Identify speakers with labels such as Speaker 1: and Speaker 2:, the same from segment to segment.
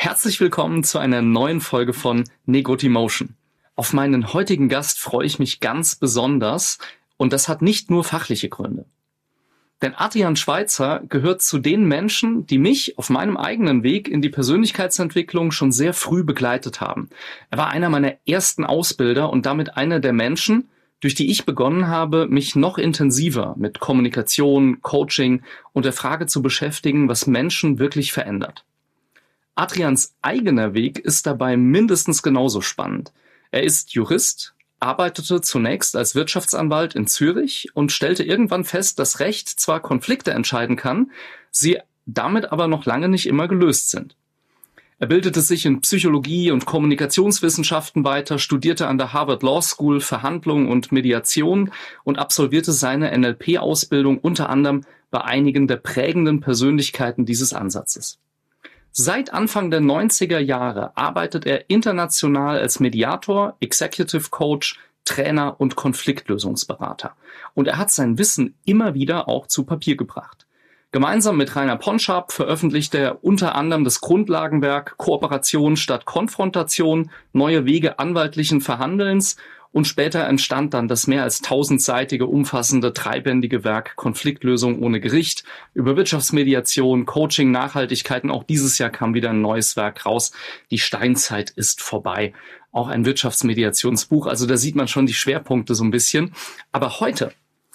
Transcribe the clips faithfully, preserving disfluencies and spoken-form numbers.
Speaker 1: Herzlich willkommen zu einer neuen Folge von Negotimotion. Auf meinen heutigen Gast freue ich mich ganz besonders und das hat nicht nur fachliche Gründe. Denn Adrian Schweitzer gehört zu den Menschen, die mich auf meinem eigenen Weg in die Persönlichkeitsentwicklung schon sehr früh begleitet haben. Er war einer meiner ersten Ausbilder und damit einer der Menschen, durch die ich begonnen habe, mich noch intensiver mit Kommunikation, Coaching und der Frage zu beschäftigen, was Menschen wirklich verändert. Adrians eigener Weg ist dabei mindestens genauso spannend. Er ist Jurist, arbeitete zunächst als Wirtschaftsanwalt in Zürich und stellte irgendwann fest, dass Recht zwar Konflikte entscheiden kann, sie damit aber noch lange nicht immer gelöst sind. Er bildete sich in Psychologie und Kommunikationswissenschaften weiter, studierte an der Harvard Law School Verhandlung und Mediation und absolvierte seine N L P-Ausbildung unter anderem bei einigen der prägenden Persönlichkeiten dieses Ansatzes. Seit Anfang der neunziger Jahre arbeitet er international als Mediator, Executive Coach, Trainer und Konfliktlösungsberater. Und er hat sein Wissen immer wieder auch zu Papier gebracht. Gemeinsam mit Rainer Ponschardt veröffentlicht er unter anderem das Grundlagenwerk Kooperation statt Konfrontation, neue Wege anwaltlichen Verhandelns und später entstand dann das mehr als tausendseitige, umfassende, dreibändige Werk Konfliktlösung ohne Gericht über Wirtschaftsmediation, Coaching, Nachhaltigkeit und auch dieses Jahr kam wieder ein neues Werk raus. Die Steinzeit ist vorbei. Auch ein Wirtschaftsmediationsbuch. Also da sieht man schon die Schwerpunkte so ein bisschen. Aber heute,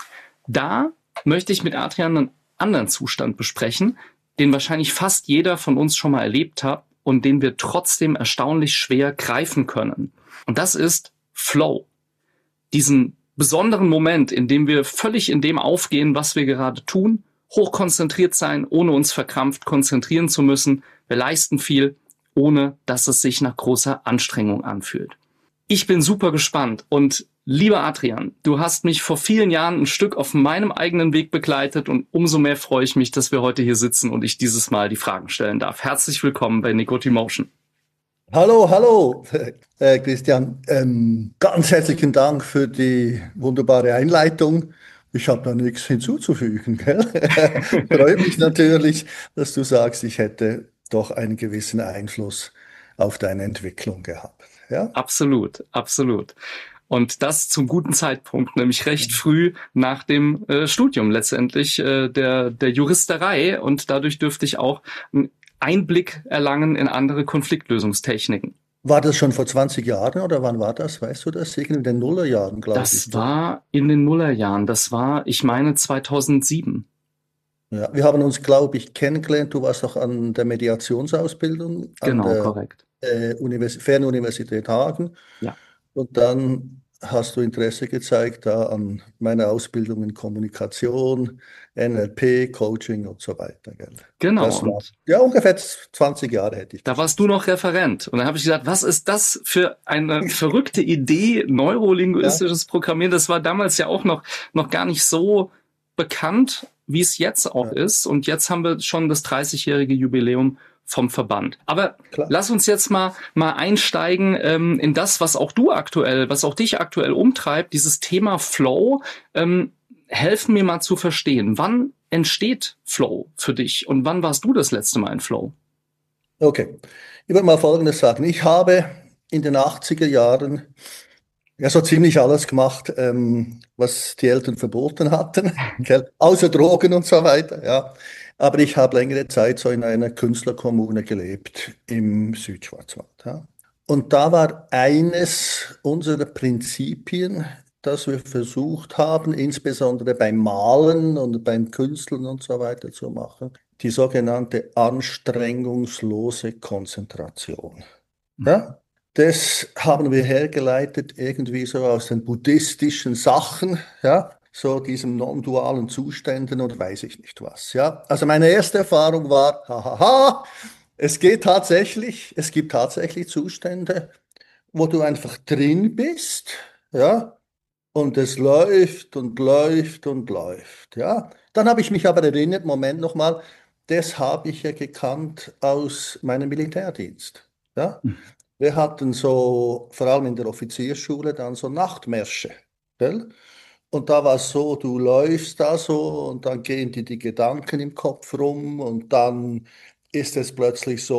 Speaker 1: da möchte ich mit Adrian einen anderen Zustand besprechen, den wahrscheinlich fast jeder von uns schon mal erlebt hat und den wir trotzdem erstaunlich schwer greifen können. Und das ist Flow. Diesen besonderen Moment, in dem wir völlig in dem aufgehen, was wir gerade tun, hochkonzentriert sein, ohne uns verkrampft konzentrieren zu müssen. Wir leisten viel, ohne dass es sich nach großer Anstrengung anfühlt. Ich bin super gespannt und lieber Adrian, du hast mich vor vielen Jahren ein Stück auf meinem eigenen Weg begleitet und umso mehr freue ich mich, dass wir heute hier sitzen und ich dieses Mal die Fragen stellen darf. Herzlich willkommen bei Negotimotion.
Speaker 2: Hallo, hallo, äh, Christian. Ähm, ganz herzlichen Dank für die wunderbare Einleitung. Ich habe da nichts hinzuzufügen, gell? Freut mich natürlich, dass du sagst, ich hätte doch einen gewissen Einfluss auf deine Entwicklung gehabt. Ja?
Speaker 1: Absolut, absolut. Und das zum guten Zeitpunkt, nämlich recht früh nach dem äh, Studium letztendlich äh, der, der Juristerei. Und dadurch dürfte ich auch einen Einblick erlangen in andere Konfliktlösungstechniken.
Speaker 2: War das schon vor zwanzig Jahren oder wann war das? Weißt du das? Irgendwie in den Nullerjahren, glaube ich.
Speaker 1: Das war in den Nullerjahren. Das war, ich meine, zweitausendsieben.
Speaker 2: Ja, wir haben uns, glaube ich, kennengelernt. Du warst doch an der Mediationsausbildung an
Speaker 1: Genau,
Speaker 2: der
Speaker 1: korrekt.
Speaker 2: äh, Univers Fernuniversität Hagen.
Speaker 1: Ja.
Speaker 2: Und dann hast du Interesse gezeigt da an meiner Ausbildung in Kommunikation, N L P, Coaching und so weiter. Gell?
Speaker 1: Genau.
Speaker 2: Das war,
Speaker 1: Und
Speaker 2: ja, ungefähr zwanzig Jahre hätte ich
Speaker 1: da
Speaker 2: geschätzt.
Speaker 1: warst du noch Referent. Und dann habe ich gesagt, was ist das für eine verrückte Idee, neurolinguistisches Programmieren? Das war damals ja auch noch, noch gar nicht so bekannt, wie es jetzt auch
Speaker 2: Ja.
Speaker 1: ist. Und jetzt haben wir schon das dreißigjährige Jubiläum vom Verband. Aber
Speaker 2: Klar.
Speaker 1: lass uns jetzt mal, mal einsteigen ähm, in das, was auch du aktuell, was auch dich aktuell umtreibt, dieses Thema Flow. Ähm, helfen mir mal zu verstehen, wann entsteht Flow für dich und wann warst du das letzte Mal in Flow?
Speaker 2: Okay, ich würde mal Folgendes sagen. Ich habe in den achtziger Jahren ja so ziemlich alles gemacht, ähm, was die Eltern verboten hatten, gell? Außer Drogen und so weiter, ja. Aber ich habe längere Zeit so in einer Künstlerkommune gelebt im Südschwarzwald. Ja. Und da war eines unserer Prinzipien, das wir versucht haben, insbesondere beim Malen und beim Künsteln und so weiter zu machen, die sogenannte anstrengungslose Konzentration. Ja. Das haben wir hergeleitet irgendwie so aus den buddhistischen Sachen, ja, so diesem non-dualen Zuständen und weiß ich nicht was, ja. Also meine erste Erfahrung war, hahaha, es geht tatsächlich, es gibt tatsächlich Zustände, wo du einfach drin bist, ja, und es läuft und läuft und läuft, ja. Dann habe ich mich aber erinnert, Moment nochmal, das habe ich ja gekannt aus meinem Militärdienst, ja. Wir hatten so, vor allem in der Offiziersschule, dann so Nachtmärsche. Gell? Und da war es so, du läufst da so und dann gehen dir die Gedanken im Kopf rum und dann ist es plötzlich so,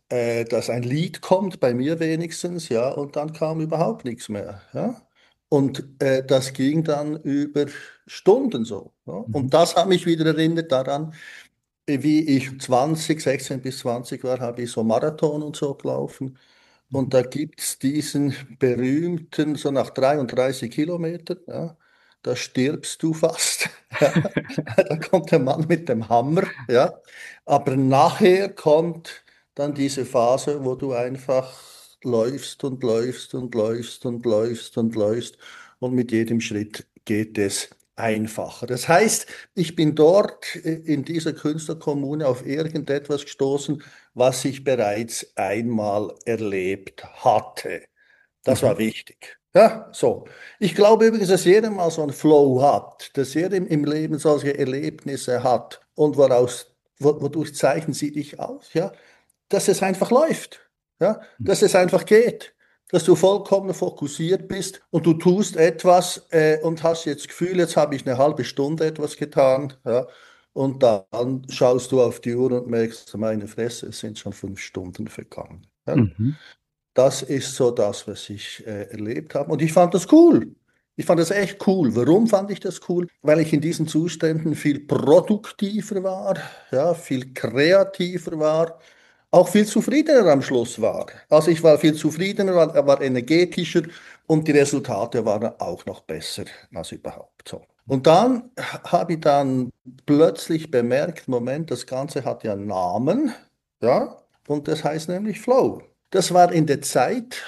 Speaker 2: äh, dass ein Lied kommt, bei mir wenigstens, ja, und dann kam überhaupt nichts mehr, ja. Und äh, das ging dann über Stunden so. Ja?
Speaker 1: Mhm.
Speaker 2: Und das hat mich wieder erinnert daran, wie ich zwanzig, sechzehn bis zwanzig war, habe ich so Marathon und so gelaufen. Und da gibt es diesen berühmten, so nach dreiunddreißig Kilometern, ja, da stirbst du fast. Ja. Da kommt der Mann mit dem Hammer, ja. Aber nachher kommt dann diese Phase, wo du einfach läufst und läufst und läufst und läufst und läufst und mit jedem Schritt geht es einfacher. Das heißt, ich bin dort in dieser Künstlerkommune auf irgendetwas gestoßen, was ich bereits einmal erlebt hatte. Das
Speaker 1: Mhm.
Speaker 2: war wichtig. Ja, so. Ich glaube übrigens, dass jeder mal so einen Flow hat, dass jeder im, im Leben solche Erlebnisse hat und woraus, wo- wodurch zeichnen sie dich aus, ja, dass es einfach läuft, ja, dass es einfach geht, dass du vollkommen fokussiert bist und du tust etwas äh, und hast jetzt das Gefühl, jetzt habe ich eine halbe Stunde etwas getan, ja, und dann schaust du auf die Uhr und merkst, meine Fresse, es sind schon fünf Stunden vergangen. Ja.
Speaker 1: Mhm.
Speaker 2: Das ist so das, was ich äh, erlebt habe. Und ich fand das cool. Ich fand das echt cool. Warum fand ich das cool? Weil ich in diesen Zuständen viel produktiver war, ja, viel kreativer war, auch viel zufriedener am Schluss war. Also ich war viel zufriedener, war, war energetischer und die Resultate waren auch noch besser als überhaupt so. Und dann habe ich dann plötzlich bemerkt, Moment, das Ganze hat ja einen Namen, ja, und das heißt nämlich Flow. Das war in der Zeit,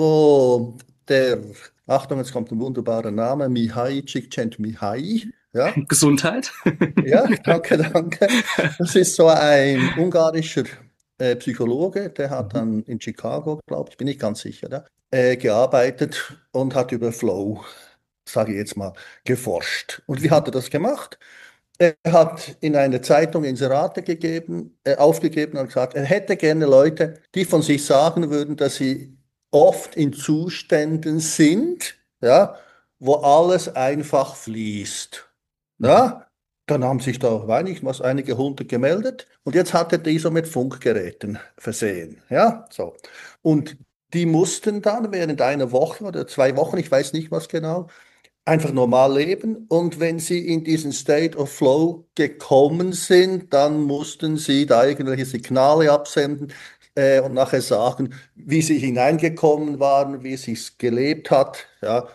Speaker 2: wo der, Achtung, jetzt kommt ein wunderbarer Name, Mihai Csikszentmihalyi, ja,
Speaker 1: Gesundheit.
Speaker 2: ja, danke, danke. Das ist so ein ungarischer äh, Psychologe, der hat
Speaker 1: Mhm.
Speaker 2: dann in Chicago, glaube ich, bin ich ganz sicher, ja, äh, gearbeitet und hat über Flow, sage ich jetzt mal, geforscht. Und wie
Speaker 1: Mhm.
Speaker 2: hat er das gemacht? Er hat in einer Zeitung Inserate gegeben, äh, aufgegeben und gesagt, er hätte gerne Leute, die von sich sagen würden, dass sie oft in Zuständen sind, ja, wo alles einfach fließt.
Speaker 1: Mhm.
Speaker 2: Ja, dann haben sich da, weiß nicht was, einige hundert gemeldet und jetzt hat er die so mit Funkgeräten versehen. Ja, so. Und die mussten dann während einer Woche oder zwei Wochen, ich weiß nicht was genau, einfach normal leben. Und wenn sie in diesen State of Flow gekommen sind, dann mussten sie da irgendwelche Signale absenden äh, und nachher sagen, wie sie hineingekommen waren, wie es sich gelebt hat, ja,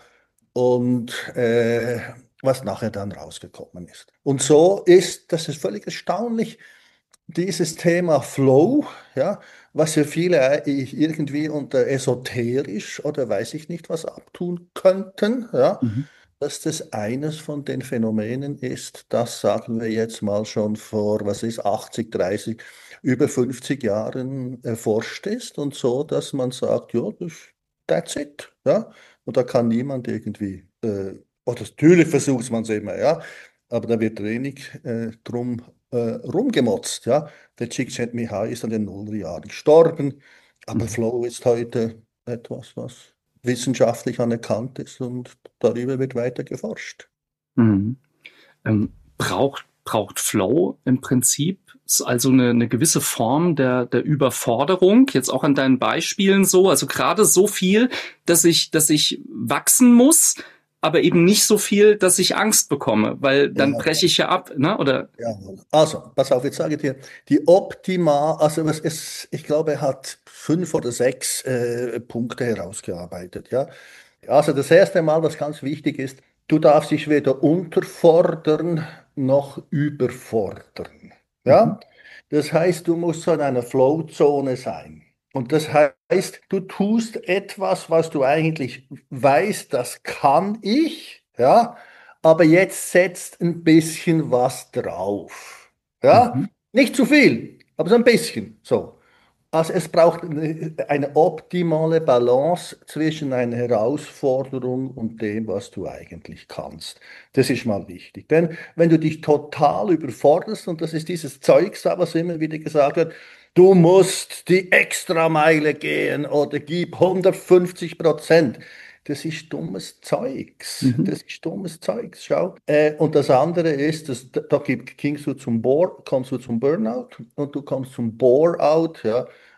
Speaker 2: und äh, was nachher dann rausgekommen ist. Und so ist, das ist völlig erstaunlich, dieses Thema Flow, ja, was ja viele äh, irgendwie unter esoterisch oder weiß ich nicht was abtun könnten, ja,
Speaker 1: Mhm.
Speaker 2: dass das eines von den Phänomenen ist, das sagen wir jetzt mal schon vor, was ist, achtzig, dreißig, über fünfzig Jahren erforscht ist und so, dass man sagt, ja, das, that's it, ja, und da kann niemand irgendwie, äh, oder natürlich versucht man es immer, ja, aber da wird wenig äh, drum äh, rumgemotzt, ja. Der Csikszentmihalyi ist in den Nullerjahren gestorben, aber
Speaker 1: Mhm.
Speaker 2: Flow ist heute etwas, was wissenschaftlich anerkannt ist und darüber wird weiter geforscht.
Speaker 1: Mhm. Ähm, braucht, braucht Flow im Prinzip also eine, eine gewisse Form der, der Überforderung, jetzt auch an deinen Beispielen so, also gerade so viel, dass ich, dass ich wachsen muss, aber eben nicht so viel, dass ich Angst bekomme, weil dann
Speaker 2: Ja,
Speaker 1: breche ich ja ab, ne? Oder
Speaker 2: ja. Also, pass auf, jetzt sage ich dir, die optimal, also was ist, ich glaube, er hat fünf oder sechs äh, Punkte herausgearbeitet, ja. Also das erste Mal, was ganz wichtig ist, du darfst dich weder unterfordern noch überfordern.
Speaker 1: mhm.
Speaker 2: Ja? Das heißt, du musst so in einer Flow-Zone sein. Und das heißt, du tust etwas, was du eigentlich weißt, das kann ich, ja, aber jetzt setzt ein bisschen was drauf. Ja?
Speaker 1: Mhm.
Speaker 2: Nicht zu viel, aber so ein bisschen. So. Also es braucht eine, eine optimale Balance zwischen einer Herausforderung und dem, was du eigentlich kannst. Das ist mal wichtig. Denn wenn du dich total überforderst, und das ist dieses Zeugs, da, was immer wieder gesagt wird, du musst die Extrameile gehen oder gib hundertfünfzig Prozent. Das ist dummes Zeugs.
Speaker 1: Mhm.
Speaker 2: Das ist dummes Zeugs. Schau. Äh, und das andere ist, dass, da gibt- gingst du zum Bore, kommst du zum Burnout und du kommst zum Bore-out, ja.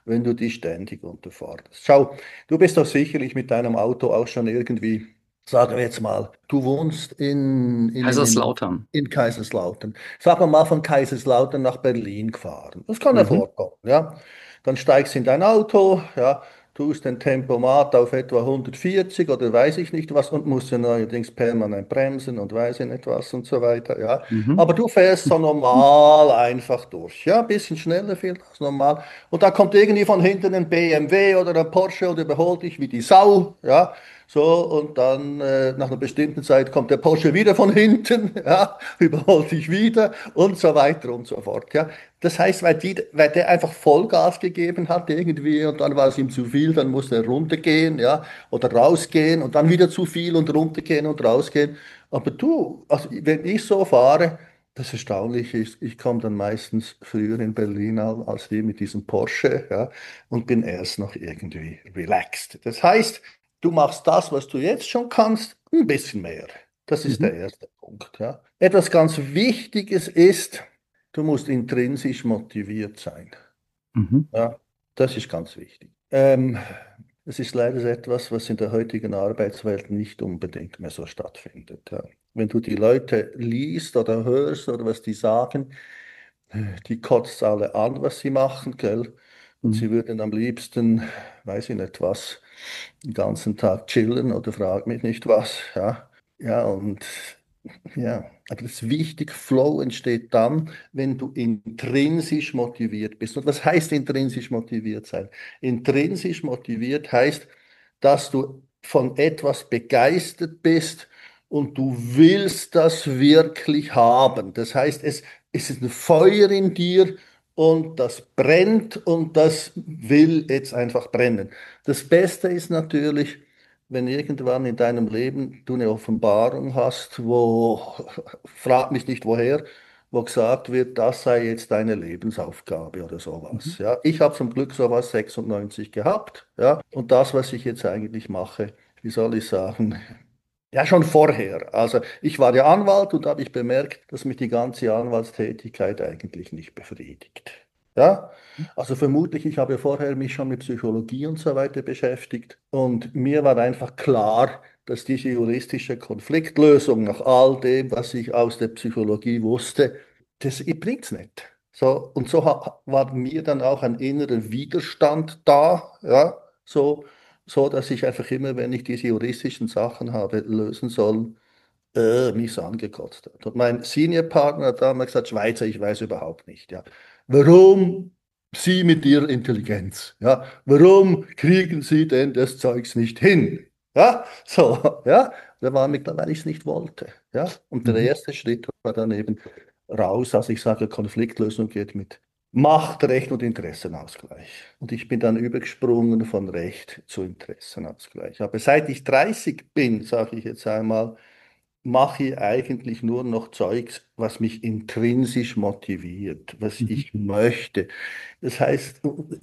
Speaker 2: wenn du dich ständig unterforderst. Schau, du bist doch sicherlich mit deinem Auto auch schon irgendwie, sagen wir jetzt mal, du wohnst in, in, in, in,
Speaker 1: Kaiserslautern.
Speaker 2: in Kaiserslautern. Sagen wir mal von Kaiserslautern nach Berlin gefahren. Das kann ja
Speaker 1: Mhm.
Speaker 2: vorkommen, ja. Dann steigst in dein Auto, ja, tust den Tempomat auf etwa hundertvierzig oder weiß ich nicht was und musst ja neuerdings permanent bremsen und weiß ich nicht was und so weiter, ja.
Speaker 1: Mhm.
Speaker 2: Aber du fährst so normal einfach durch, ja, ein bisschen schneller vielleicht als normal. Und da kommt irgendwie von hinten ein B M W oder ein Porsche und überholt dich wie die Sau, ja. So, und dann äh, nach einer bestimmten Zeit kommt der Porsche wieder von hinten, ja, überholt dich wieder und so weiter und so fort, ja. Das heißt, weil, die, weil der einfach Vollgas gegeben hat irgendwie und dann war es ihm zu viel, dann musste er runtergehen, ja, oder rausgehen und dann wieder zu viel und runtergehen und rausgehen. Aber du, also wenn ich so fahre, das Erstaunliche ist, ich komme dann meistens früher in Berlin an als die mit diesem Porsche, ja, und bin erst noch irgendwie relaxed. Das heißt, du machst das, was du jetzt schon kannst, ein bisschen mehr. Das ist der
Speaker 1: Mhm.
Speaker 2: erste Punkt, ja. Etwas ganz Wichtiges ist, du musst intrinsisch motiviert sein.
Speaker 1: Mhm.
Speaker 2: Ja, das ist ganz wichtig. Ähm, es ist leider etwas, was in der heutigen Arbeitswelt nicht unbedingt mehr so stattfindet. Ja. Wenn du die Leute liest oder hörst oder was die sagen, die kotzt alle an, was sie machen, gell? Und
Speaker 1: Mhm.
Speaker 2: sie würden am liebsten, weiß ich nicht was, den ganzen Tag chillen oder frag mich nicht was. Ja, ja und ja, aber das wichtig, Flow entsteht dann, wenn du intrinsisch motiviert bist. Und was heißt intrinsisch motiviert sein? Intrinsisch motiviert heißt, dass du von etwas begeistert bist und du willst das wirklich haben. Das heißt, es, es ist ein Feuer in dir und das brennt und das will jetzt einfach brennen. Das Beste ist natürlich, wenn irgendwann in deinem Leben du eine Offenbarung hast, wo, frag mich nicht woher, wo gesagt wird, das sei jetzt deine Lebensaufgabe oder
Speaker 1: Mhm.
Speaker 2: sowas. Ja, ich habe zum Glück sowas sechsundneunzig gehabt, ja, und das, was ich jetzt eigentlich mache, wie soll ich sagen, ja, schon vorher. Also ich war ja Anwalt und habe ich bemerkt, dass mich die ganze Anwaltstätigkeit eigentlich nicht befriedigt. Ja, also vermutlich, ich habe vorher mich schon mit Psychologie und so weiter beschäftigt und mir war einfach klar, dass diese juristische Konfliktlösung nach all dem, was ich aus der Psychologie wusste, das bringt's nicht. So, und so ha- war mir dann auch ein innerer Widerstand da, ja, so, so dass ich einfach immer, wenn ich diese juristischen Sachen habe lösen sollen, äh, mich so angekotzt hat. Und mein Seniorpartner hat damals gesagt, Schweizer, ich weiß überhaupt nicht, ja. Warum Sie mit Ihrer Intelligenz, ja? Warum kriegen Sie denn das Zeugs nicht hin? Ja, so, ja. Da war mir klar, weil ich es nicht wollte, ja. Und der
Speaker 1: Mhm.
Speaker 2: erste Schritt war dann eben raus, als ich sage, Konfliktlösung geht mit Macht, Recht und Interessenausgleich. Und ich bin dann übergesprungen von Recht zu Interessenausgleich. Aber seit ich dreißig bin, sage ich jetzt einmal, mache ich eigentlich nur noch Zeugs, was mich intrinsisch motiviert, was
Speaker 1: Mhm.
Speaker 2: ich möchte. Das heißt,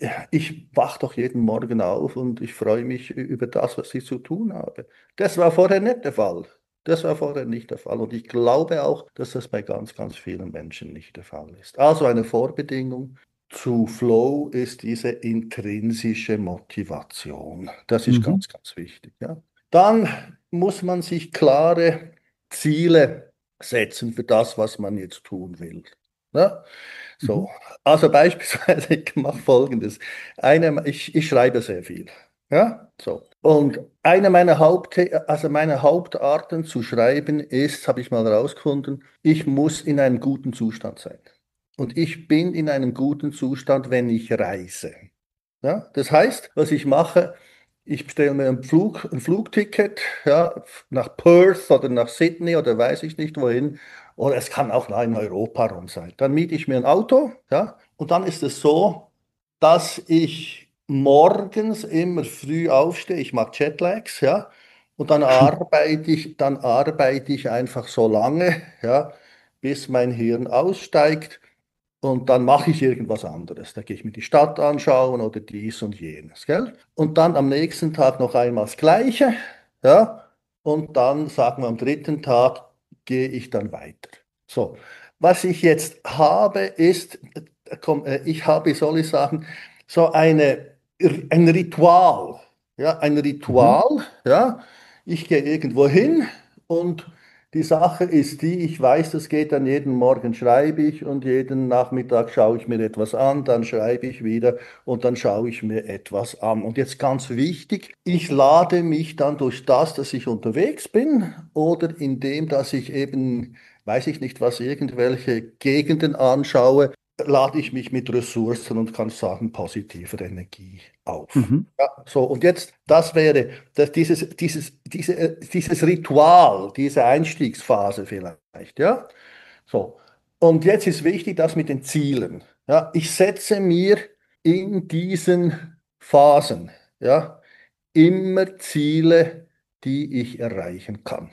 Speaker 2: ich wache doch jeden Morgen auf und ich freue mich über das, was ich zu tun habe. Das war vorher nicht der Fall. Das war vorher nicht der Fall. Und ich glaube auch, dass das bei ganz, ganz vielen Menschen nicht der Fall ist. Also eine Vorbedingung zu Flow ist diese intrinsische Motivation. Das ist
Speaker 1: Mhm.
Speaker 2: ganz, ganz wichtig. Ja. Dann muss man sich klare Ziele setzen für das, was man jetzt tun will. Ja?
Speaker 1: Mhm.
Speaker 2: So, also beispielsweise, ich mache Folgendes. Eine, ich, ich schreibe sehr viel. Ja, so. Und eine meiner Haupt, also meine Hauptarten zu schreiben ist, habe ich mal herausgefunden, ich muss in einem guten Zustand sein. Und ich bin in einem guten Zustand, wenn ich reise. Ja, das heißt, was ich mache, ich bestelle mir ein Flug, ein Flugticket, ja, nach Perth oder nach Sydney oder weiß ich nicht wohin. Oder es kann auch in Europa rum sein. Dann miete ich mir ein Auto, ja, und dann ist es so, dass ich morgens immer früh aufstehe. Ich mag Jetlags, ja, und dann arbeite ich, dann arbeite ich einfach so lange, ja, bis mein Hirn aussteigt. Und dann mache ich irgendwas anderes. Da gehe ich mir die Stadt anschauen oder dies und jenes, gell? Und dann am nächsten Tag noch einmal das Gleiche, ja? Und dann, sagen wir, am dritten Tag gehe ich dann weiter. So, was ich jetzt habe, ist, äh, komm, äh, ich habe, wie soll ich sagen, so eine, ein Ritual, ja, ein
Speaker 1: Mhm.
Speaker 2: Ritual, ja. Ich gehe irgendwo hin und die Sache ist die, ich weiß, das geht dann jeden Morgen schreibe ich und jeden Nachmittag schaue ich mir etwas an, dann schreibe ich wieder und dann schaue ich mir etwas an. Und jetzt ganz wichtig, ich lade mich dann durch das, dass ich unterwegs bin oder indem, dass ich eben, weiß ich nicht was, irgendwelche Gegenden anschaue, lade ich mich mit Ressourcen und kann sagen, positiver Energie auf.
Speaker 1: Mhm.
Speaker 2: Ja, so, und jetzt, das wäre das, dieses, dieses, diese, äh, dieses Ritual, diese Einstiegsphase vielleicht, ja. So, und jetzt ist wichtig, das mit den Zielen. Ja, ich setze mir in diesen Phasen, ja, immer Ziele, die ich erreichen kann.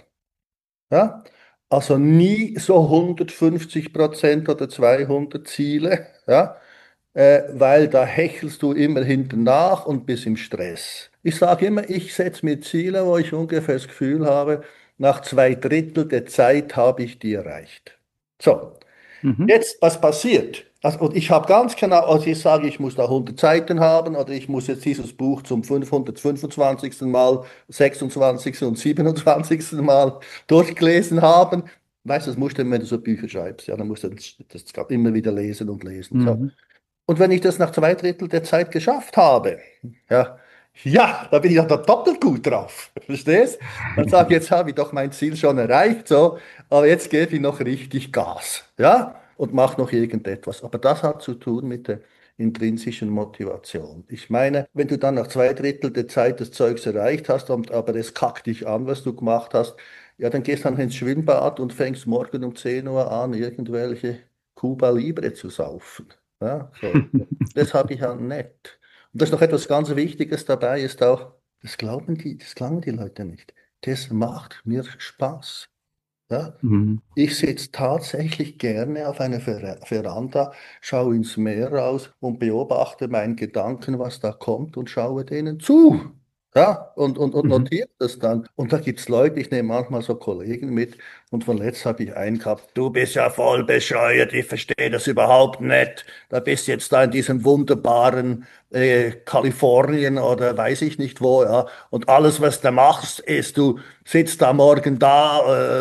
Speaker 2: Ja? Also nie so hundertfünfzig Prozent oder zweihundert Ziele, ja? Äh, weil da hechelst du immer hinten nach und bist im Stress. Ich sage immer, ich setze mir Ziele, wo ich ungefähr das Gefühl habe, nach zwei Drittel der Zeit habe ich die erreicht. So,
Speaker 1: Mhm.
Speaker 2: jetzt, was passiert? Also, und ich habe ganz genau, also ich sage, ich muss da hundert Seiten haben oder ich muss jetzt dieses Buch zum fünfhundertfünfundzwanzigsten Mal, sechsundzwanzigsten und siebenundzwanzigsten Mal durchgelesen haben. Weißt du, das musst du, wenn du so Bücher schreibst, ja, dann musst du das, das immer wieder lesen und lesen. So.
Speaker 1: Mhm.
Speaker 2: Und wenn ich das nach zwei Drittel der Zeit geschafft habe, ja, ja, da bin ich ja da doppelt gut drauf. Verstehst? Dann sage ich, jetzt habe ich doch mein Ziel schon erreicht, so, aber jetzt gebe ich noch richtig Gas, ja, und mache noch irgendetwas. Aber das hat zu tun mit der intrinsischen Motivation. Ich meine, wenn du dann nach zwei Drittel der Zeit das Zeugs erreicht hast, und, aber es kackt dich an, was du gemacht hast, ja, dann gehst dann ins Schwimmbad und fängst morgen um zehn Uhr an, irgendwelche Cuba Libre zu saufen. Ja, so. Das habe ich halt nicht. Und das ist noch etwas ganz Wichtiges dabei, ist auch, das glauben die, das glauben die Leute nicht. Das macht mir Spaß. Ja?
Speaker 1: Mhm.
Speaker 2: Ich sitze tatsächlich gerne auf einer Ver Veranda, schaue ins Meer raus und beobachte meinen Gedanken, was da kommt und schaue denen zu. Ja, und, und, und
Speaker 1: Mhm.
Speaker 2: notiere das dann. Und da gibt es Leute, ich nehme manchmal so Kollegen mit und von letzt habe ich einen gehabt, du bist ja voll bescheuert, ich verstehe das überhaupt nicht. Da bist jetzt da in diesem wunderbaren äh, Kalifornien oder weiß ich nicht wo, ja. Und alles, was du machst, ist, du sitzt da morgen da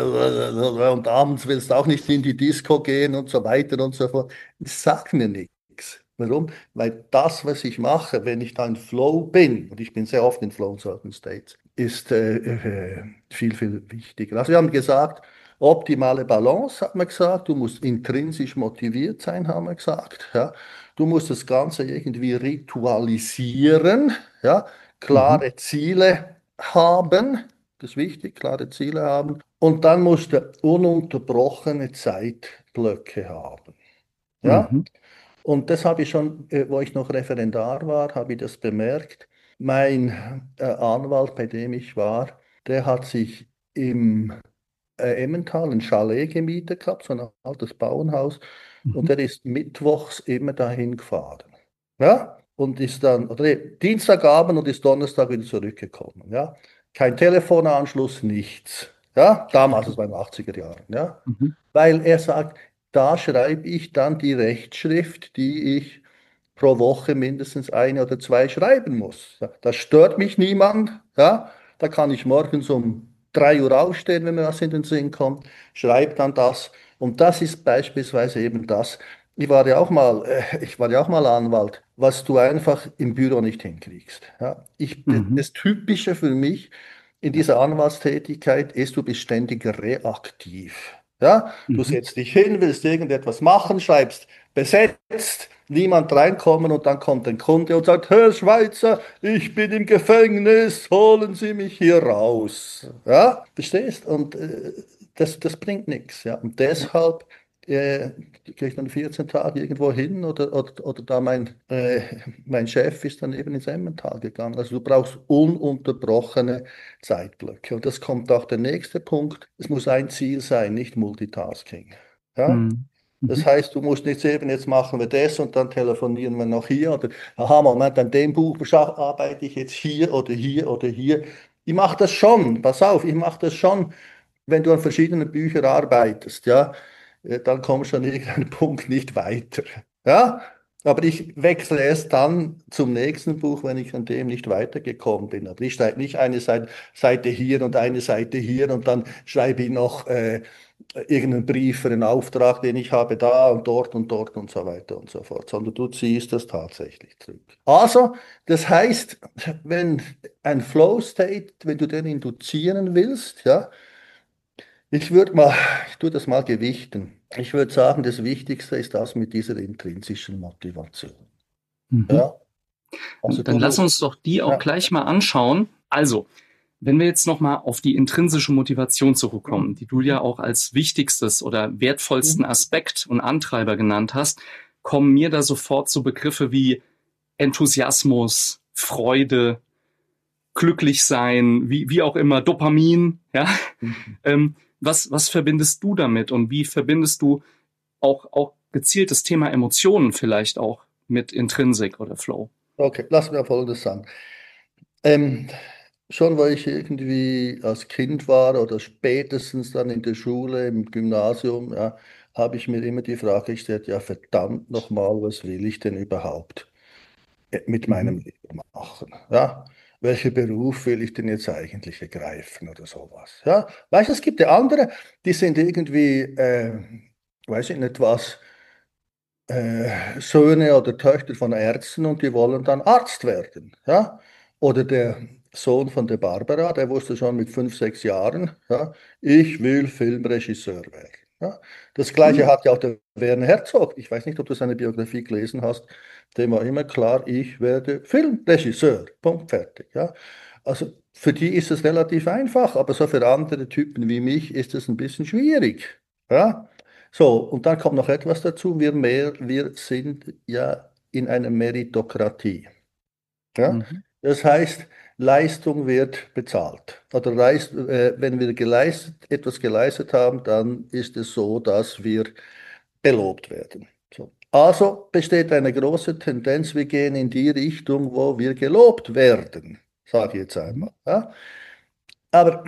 Speaker 2: äh, und abends willst auch nicht in die Disco gehen und so weiter und so fort. Das sagt mir nichts. Warum? Weil das, was ich mache, wenn ich da in Flow bin, und ich bin sehr oft in Flow in certain States, ist äh, äh, viel, viel wichtiger. Also wir haben gesagt, optimale Balance, hat man gesagt, du musst intrinsisch motiviert sein, haben wir gesagt. Ja. Du musst das Ganze irgendwie ritualisieren, ja,
Speaker 1: Mhm.
Speaker 2: klare Ziele haben, das ist wichtig, klare Ziele haben. Und dann musst du ununterbrochene Zeitblöcke haben. Ja?
Speaker 1: Mhm.
Speaker 2: Und das habe ich schon, äh, wo ich noch Referendar war, habe ich das bemerkt. Mein äh, Anwalt, bei dem ich war, der hat sich im äh, Emmental ein Chalet gemietet gehabt, so ein altes Bauernhaus. Und
Speaker 1: Mhm.
Speaker 2: der ist mittwochs immer dahin gefahren. Ja? Und ist dann, oder nee, Dienstagabend und ist Donnerstag wieder zurückgekommen. Ja? Kein Telefonanschluss, nichts. Ja? Damals, das war in den achtziger Jahren. Ja?
Speaker 1: Mhm.
Speaker 2: Weil er sagt, da schreibe ich dann die Rechtschrift, die ich pro Woche mindestens eine oder zwei schreiben muss. Ja, das stört mich niemand. Ja, da kann ich morgens um drei Uhr aufstehen, wenn mir was in den Sinn kommt, schreibe dann das. Und das ist beispielsweise eben das. Ich war ja auch mal, äh, ich war ja auch mal Anwalt, was du einfach im Büro nicht hinkriegst. Ja, ich,
Speaker 1: Mhm.
Speaker 2: das Typische für mich in dieser Anwaltstätigkeit ist, du bist ständig reaktiv. Ja, du
Speaker 1: Mhm.
Speaker 2: setzt dich hin, willst irgendetwas machen, schreibst besetzt, niemand reinkommen und dann kommt ein Kunde und sagt, Herr Schweizer, ich bin im Gefängnis, holen Sie mich hier raus. Ja, verstehst? Und äh, das, das bringt nichts. Ja, und deshalb äh, gehe ich dann vierzehn Tage irgendwo hin oder, oder, oder da mein, äh, mein Chef ist dann eben ins Emmental gegangen. Also du brauchst ununterbrochene Zeitblöcke. Und das kommt auch der nächste Punkt. Es muss ein Ziel sein, nicht Multitasking. Ja?
Speaker 1: Mhm.
Speaker 2: Das
Speaker 1: Mhm.
Speaker 2: heißt, du musst nicht eben, jetzt machen wir das und dann telefonieren wir noch hier oder, aha, Moment, an dem Buch scha- arbeite ich jetzt hier oder hier oder hier. Ich mache das schon, pass auf, ich mache das schon, wenn du an verschiedenen Büchern arbeitest, ja, äh, dann kommst du an irgendeinem Punkt nicht weiter. Ja, Aber ich wechsle erst dann zum nächsten Buch, wenn ich an dem nicht weitergekommen bin. Aber ich schreibe nicht eine Seite, Seite hier und eine Seite hier und dann schreibe ich noch äh, irgendeinen Brief für einen Auftrag, den ich habe da und dort und dort und so weiter und so fort, sondern du ziehst das tatsächlich zurück. Also, das heißt, wenn ein Flow State, wenn du den induzieren willst, ja, ich würde mal, ich tue das mal gewichten. Ich würde sagen, das Wichtigste ist das mit dieser intrinsischen Motivation.
Speaker 1: Mhm.
Speaker 2: Ja, also
Speaker 1: Dann
Speaker 2: du
Speaker 1: lass
Speaker 2: musst,
Speaker 1: uns doch die auch
Speaker 2: ja,
Speaker 1: gleich mal anschauen. Also, wenn wir jetzt nochmal auf die intrinsische Motivation zurückkommen,
Speaker 2: mhm,
Speaker 1: die du ja auch als wichtigstes oder wertvollsten
Speaker 2: mhm,
Speaker 1: Aspekt und Antreiber genannt hast, kommen mir da sofort so Begriffe wie Enthusiasmus, Freude, glücklich sein, wie, wie auch immer, Dopamin, ja.
Speaker 2: mhm.
Speaker 1: Ähm, was, was verbindest du damit und wie verbindest du auch, auch gezielt das Thema Emotionen vielleicht auch mit Intrinsik oder Flow?
Speaker 2: Okay, lass mir Folgendes sagen. Ähm, schon weil ich irgendwie als Kind war oder spätestens dann in der Schule, im Gymnasium, ja, habe ich mir immer die Frage gestellt, ja verdammt nochmal, was will ich denn überhaupt äh, mit meinem
Speaker 1: Mhm.
Speaker 2: Leben machen? Ja, welchen Beruf will ich denn jetzt eigentlich ergreifen oder sowas? Ja, weißt du, es gibt ja andere, die sind irgendwie, äh, weiß ich nicht was, äh, Söhne oder Töchter von Ärzten und die wollen dann Arzt werden. Ja? Oder der Sohn von der Barbara, der wusste schon mit fünf, sechs Jahren, ja, ich will Filmregisseur werden. Ja? Das Gleiche
Speaker 1: Cool.
Speaker 2: hat ja auch der Werner Herzog. Ich weiß nicht, ob du seine Biografie gelesen hast. Dem war immer klar, ich werde Filmregisseur. Punkt, fertig. Ja? Also für die ist es relativ einfach, aber so für andere Typen wie mich ist es ein bisschen schwierig. Ja? So, und dann kommt noch etwas dazu. Wir, mehr, wir sind ja in einer Meritokratie. Ja?
Speaker 1: Mhm.
Speaker 2: Das heißt, Leistung wird bezahlt. Oder Leist, äh, wenn wir geleistet, etwas geleistet haben, dann ist es so, dass wir belobt werden. So. Also besteht eine große Tendenz, wir gehen in die Richtung, wo wir gelobt werden, sage ich jetzt
Speaker 1: Mhm.
Speaker 2: einmal. Ja? Aber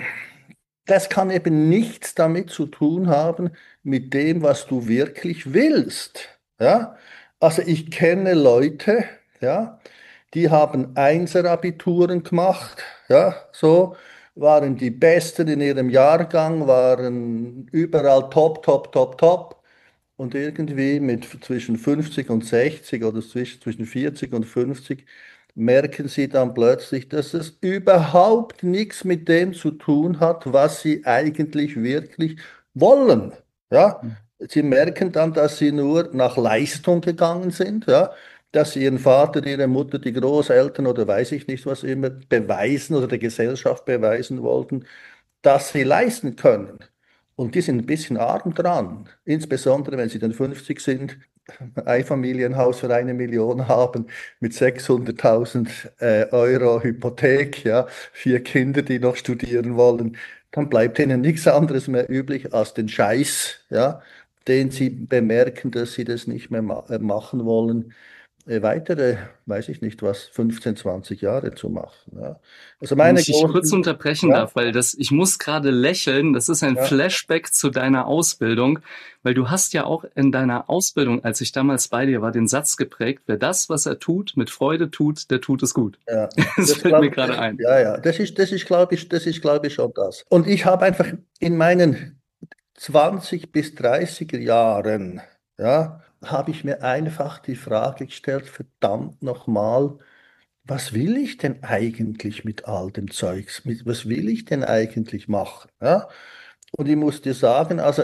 Speaker 2: das kann eben nichts damit zu tun haben, mit dem, was du wirklich willst. Ja? Also ich kenne Leute, ja, die haben Einser-Abituren gemacht, ja, so, waren die Besten in ihrem Jahrgang, waren überall top, top, top, top. Und irgendwie mit zwischen fünfzig und sechzig oder zwischen, zwischen vierzig und fünfzig merken sie dann plötzlich, dass es überhaupt nichts mit dem zu tun hat, was sie eigentlich wirklich wollen. Ja? Sie merken dann, dass sie nur nach Leistung gegangen sind, ja? Dass sie ihren Vater, ihre Mutter, die Großeltern oder weiß ich nicht was immer beweisen oder der Gesellschaft beweisen wollten, dass sie leisten können. Und die sind ein bisschen arm dran, insbesondere wenn sie dann fünfzig sind, ein Einfamilienhaus für eine Million haben, mit sechshunderttausend äh, Euro Hypothek, ja, vier Kinder, die noch studieren wollen, dann bleibt ihnen nichts anderes mehr übrig als den Scheiß, ja, den sie bemerken, dass sie das nicht mehr ma äh, machen wollen, äh, weitere, weiß ich nicht was, fünfzehn, zwanzig Jahre zu machen. Ja. Also
Speaker 1: Wenn
Speaker 2: meine
Speaker 1: ich dich kurz
Speaker 2: großen,
Speaker 1: unterbrechen
Speaker 2: ja,
Speaker 1: darf, weil das, ich muss gerade lächeln, das ist ein
Speaker 2: ja,
Speaker 1: Flashback zu deiner Ausbildung, weil du hast ja auch in deiner Ausbildung, als ich damals bei dir war, den Satz geprägt, wer das, was er tut, mit Freude tut, der tut es gut.
Speaker 2: ja,
Speaker 1: Das
Speaker 2: das
Speaker 1: fällt mir
Speaker 2: glaube
Speaker 1: gerade ein.
Speaker 2: ja, ja, das ist, das ist, glaube ich, das ist, glaube ich, schon das. Und ich habe einfach in meinen zwanzig bis dreißiger Jahren, ja, habe ich mir einfach die Frage gestellt, verdammt nochmal, was will ich denn eigentlich mit all dem Zeugs? Mit, was will ich denn eigentlich machen? Ja? Und ich muss dir sagen, also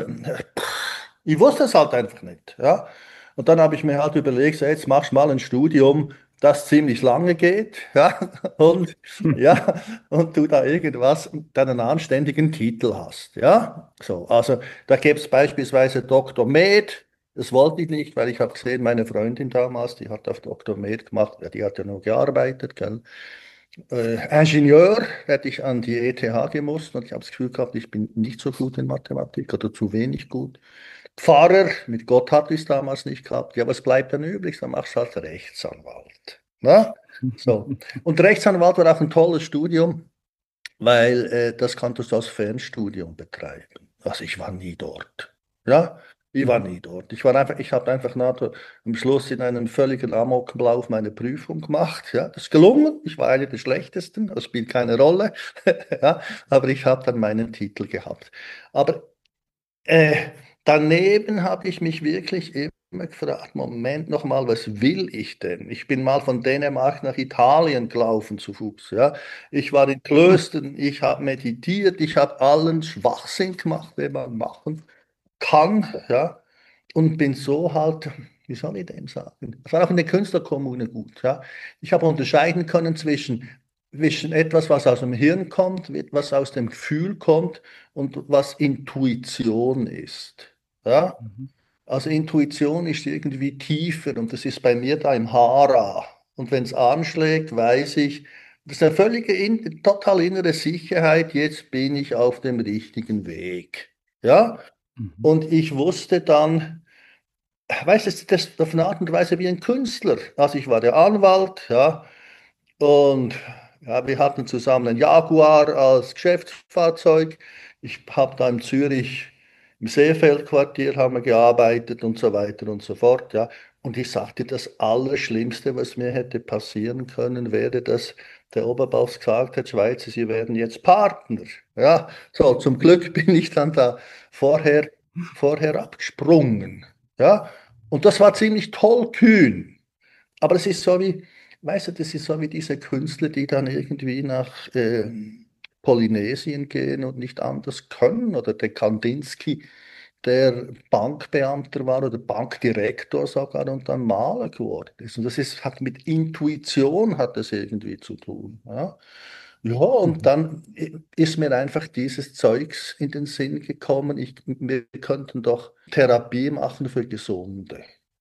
Speaker 2: ich wusste es halt einfach nicht. Ja? Und dann habe ich mir halt überlegt, so, jetzt machst du mal ein Studium, das ziemlich lange geht, ja, und ja, und du da irgendwas, dann einen anständigen Titel hast, ja. So, also da gäbe es beispielsweise Doktor Med, das wollte ich nicht, weil ich habe gesehen, meine Freundin damals, die hat auf Doktor Med gemacht, ja, die hat ja noch gearbeitet, gell. Äh, Ingenieur hätte ich an die E T H gemusst und ich habe das Gefühl gehabt, ich bin nicht so gut in Mathematik oder zu wenig gut. Pfarrer, mit Gott hatte ich es damals nicht gehabt. Ja, was bleibt dann übrig? Dann machst du halt Rechtsanwalt. Na? So. Und Rechtsanwalt war auch ein tolles Studium, weil äh, das konntest du als Fernstudium betreiben. Also ich war nie dort. Ja? Ich war
Speaker 1: Mhm.
Speaker 2: nie dort. Ich war einfach, ich habe einfach nachher am Schluss in einem völligen Amoklauf meine Prüfung gemacht. Ja, das ist gelungen. Ich war einer der schlechtesten. Das spielt keine Rolle. Ja, aber ich habe dann meinen Titel gehabt. Aber äh, daneben habe ich mich wirklich immer gefragt, Moment noch mal, was will ich denn? Ich bin mal von Dänemark nach Italien gelaufen zu Fuß. Ja, ich war in
Speaker 1: Hm.
Speaker 2: Klöstern, ich habe meditiert, ich habe allen Schwachsinn gemacht, den man machen kann, ja, und bin so halt, wie soll ich dem sagen? Es war auch in der Künstlerkommune gut, ja. Ich habe unterscheiden können zwischen, zwischen etwas, was aus dem Hirn kommt, etwas aus dem Gefühl kommt und was Intuition ist, ja.
Speaker 1: Mhm.
Speaker 2: Also Intuition ist irgendwie tiefer und das ist bei mir da im Hara. Und wenn es anschlägt, weiß ich, das ist eine völlige, in, total innere Sicherheit, jetzt bin ich auf dem richtigen Weg. Ja,
Speaker 1: Mhm.
Speaker 2: und ich wusste dann, weißt du, das, das auf eine Art und Weise wie ein Künstler. Also ich war der Anwalt, ja, und ja, wir hatten zusammen einen Jaguar als Geschäftsfahrzeug. Ich habe da in Zürich im Seefeldquartier haben wir gearbeitet und so weiter und so fort, ja. Und ich sagte, das Allerschlimmste, was mir hätte passieren können, wäre, dass der Oberboss gesagt hat, Schweizer, Sie werden jetzt Partner. Ja, so, zum Glück bin ich dann da vorher, vorher abgesprungen. Ja, und das war ziemlich tollkühn. Aber es ist so wie, weißt du, das ist so wie diese Künstler, die dann irgendwie nach äh, Polynesien gehen und nicht anders können. Oder der Kandinsky, der Bankbeamter war oder Bankdirektor sogar und dann Maler geworden ist. Und das ist, hat mit Intuition hat das irgendwie zu tun. Ja, ja, und
Speaker 1: Mhm.
Speaker 2: dann ist mir einfach dieses Zeugs in den Sinn gekommen, ich, wir könnten doch Therapie machen für Gesunde.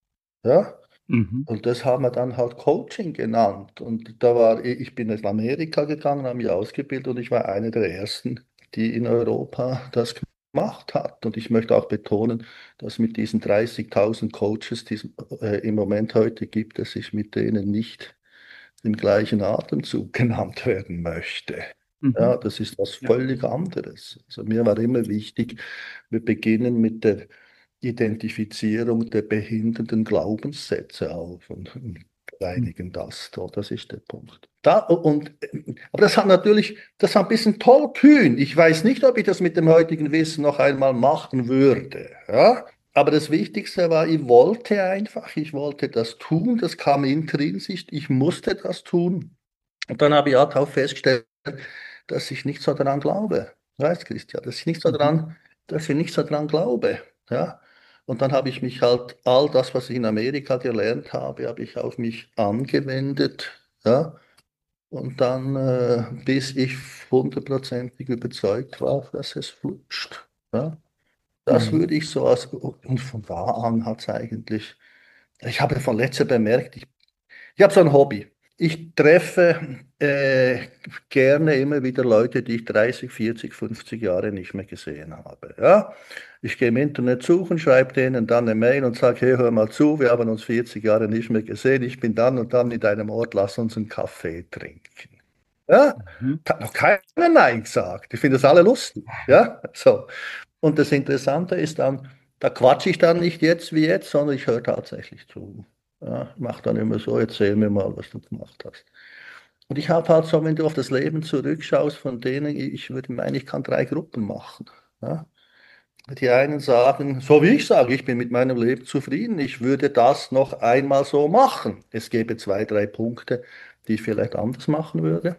Speaker 2: Ja?
Speaker 1: Mhm.
Speaker 2: Und das haben wir dann halt Coaching genannt. Und da war, ich bin nach Amerika gegangen, habe mich ausgebildet und ich war einer der ersten, die in Europa das gemacht hat. Und ich möchte auch betonen, dass mit diesen dreißigtausend Coaches, die es äh, im Moment heute gibt, dass ich mit denen nicht im gleichen Atemzug genannt werden möchte.
Speaker 1: Mhm.
Speaker 2: Ja, das ist was
Speaker 1: Ja.
Speaker 2: völlig anderes. Also mir war immer wichtig, wir beginnen mit der Identifizierung der behindernden Glaubenssätze auf und, und
Speaker 1: Mhm.
Speaker 2: reinigen das. So, das ist der Punkt. Da, und, aber das hat natürlich, das hat ein bisschen tollkühn. Ich weiß nicht, ob ich das mit dem heutigen Wissen noch einmal machen würde. Ja? Aber das Wichtigste war, ich wollte einfach, ich wollte das tun, das kam intrinsisch, ich musste das tun. Und dann habe ich halt auch festgestellt, dass ich nicht so daran glaube. Weißt, Christian, dass ich nicht so
Speaker 1: Mhm.
Speaker 2: daran, dass ich nicht so daran glaube. Ja? Und dann habe ich mich halt, all das, was ich in Amerika gelernt habe, habe ich auf mich angewendet. Ja? Und dann, äh, bis ich hundertprozentig überzeugt war, dass es flutscht. Ja? Das
Speaker 1: Mhm.
Speaker 2: würde ich so als, und von da an hat es eigentlich, ich habe von letzter bemerkt, ich ich habe so ein Hobby. Ich treffe äh, gerne immer wieder Leute, die ich dreißig, vierzig, fünfzig Jahre nicht mehr gesehen habe. Ja? Ich gehe im Internet suchen, schreibe denen dann eine Mail und sage, hey, hör mal zu, wir haben uns vierzig Jahre nicht mehr gesehen. Ich bin dann und dann in deinem Ort, lass uns einen Kaffee trinken. Ja?
Speaker 1: Mhm.
Speaker 2: Hat noch keiner Nein gesagt. Ich finde das alle lustig. Ja? So. Und das Interessante ist dann, da quatsche ich dann nicht jetzt wie jetzt, sondern ich höre tatsächlich zu. Ja, ich mache dann immer so, erzähl mir mal, was du gemacht hast. Und ich habe halt so, wenn du auf das Leben zurückschaust, von denen, ich würde meinen, ich kann drei Gruppen machen. Ja? Die einen sagen, so wie ich sage, ich bin mit meinem Leben zufrieden, ich würde das noch einmal so machen. Es gäbe zwei, drei Punkte, die ich vielleicht anders machen würde.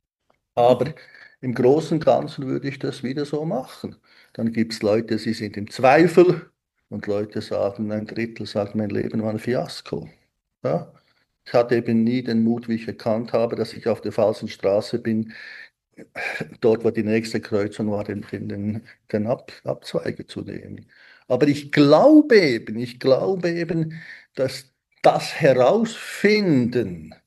Speaker 2: Aber
Speaker 1: Mhm.
Speaker 2: im Großen und Ganzen würde ich das wieder so machen. Dann gibt es Leute, sie sind im Zweifel und Leute sagen, ein Drittel sagt, mein Leben war ein Fiasko. Ja? Ich hatte eben nie den Mut, wie ich erkannt habe, dass ich auf der falschen Straße bin, dort, wo die nächste Kreuzung war, den, den, den, den Ab, Abzweige zu nehmen. Aber ich glaube eben, ich glaube eben, dass das Herausfinden,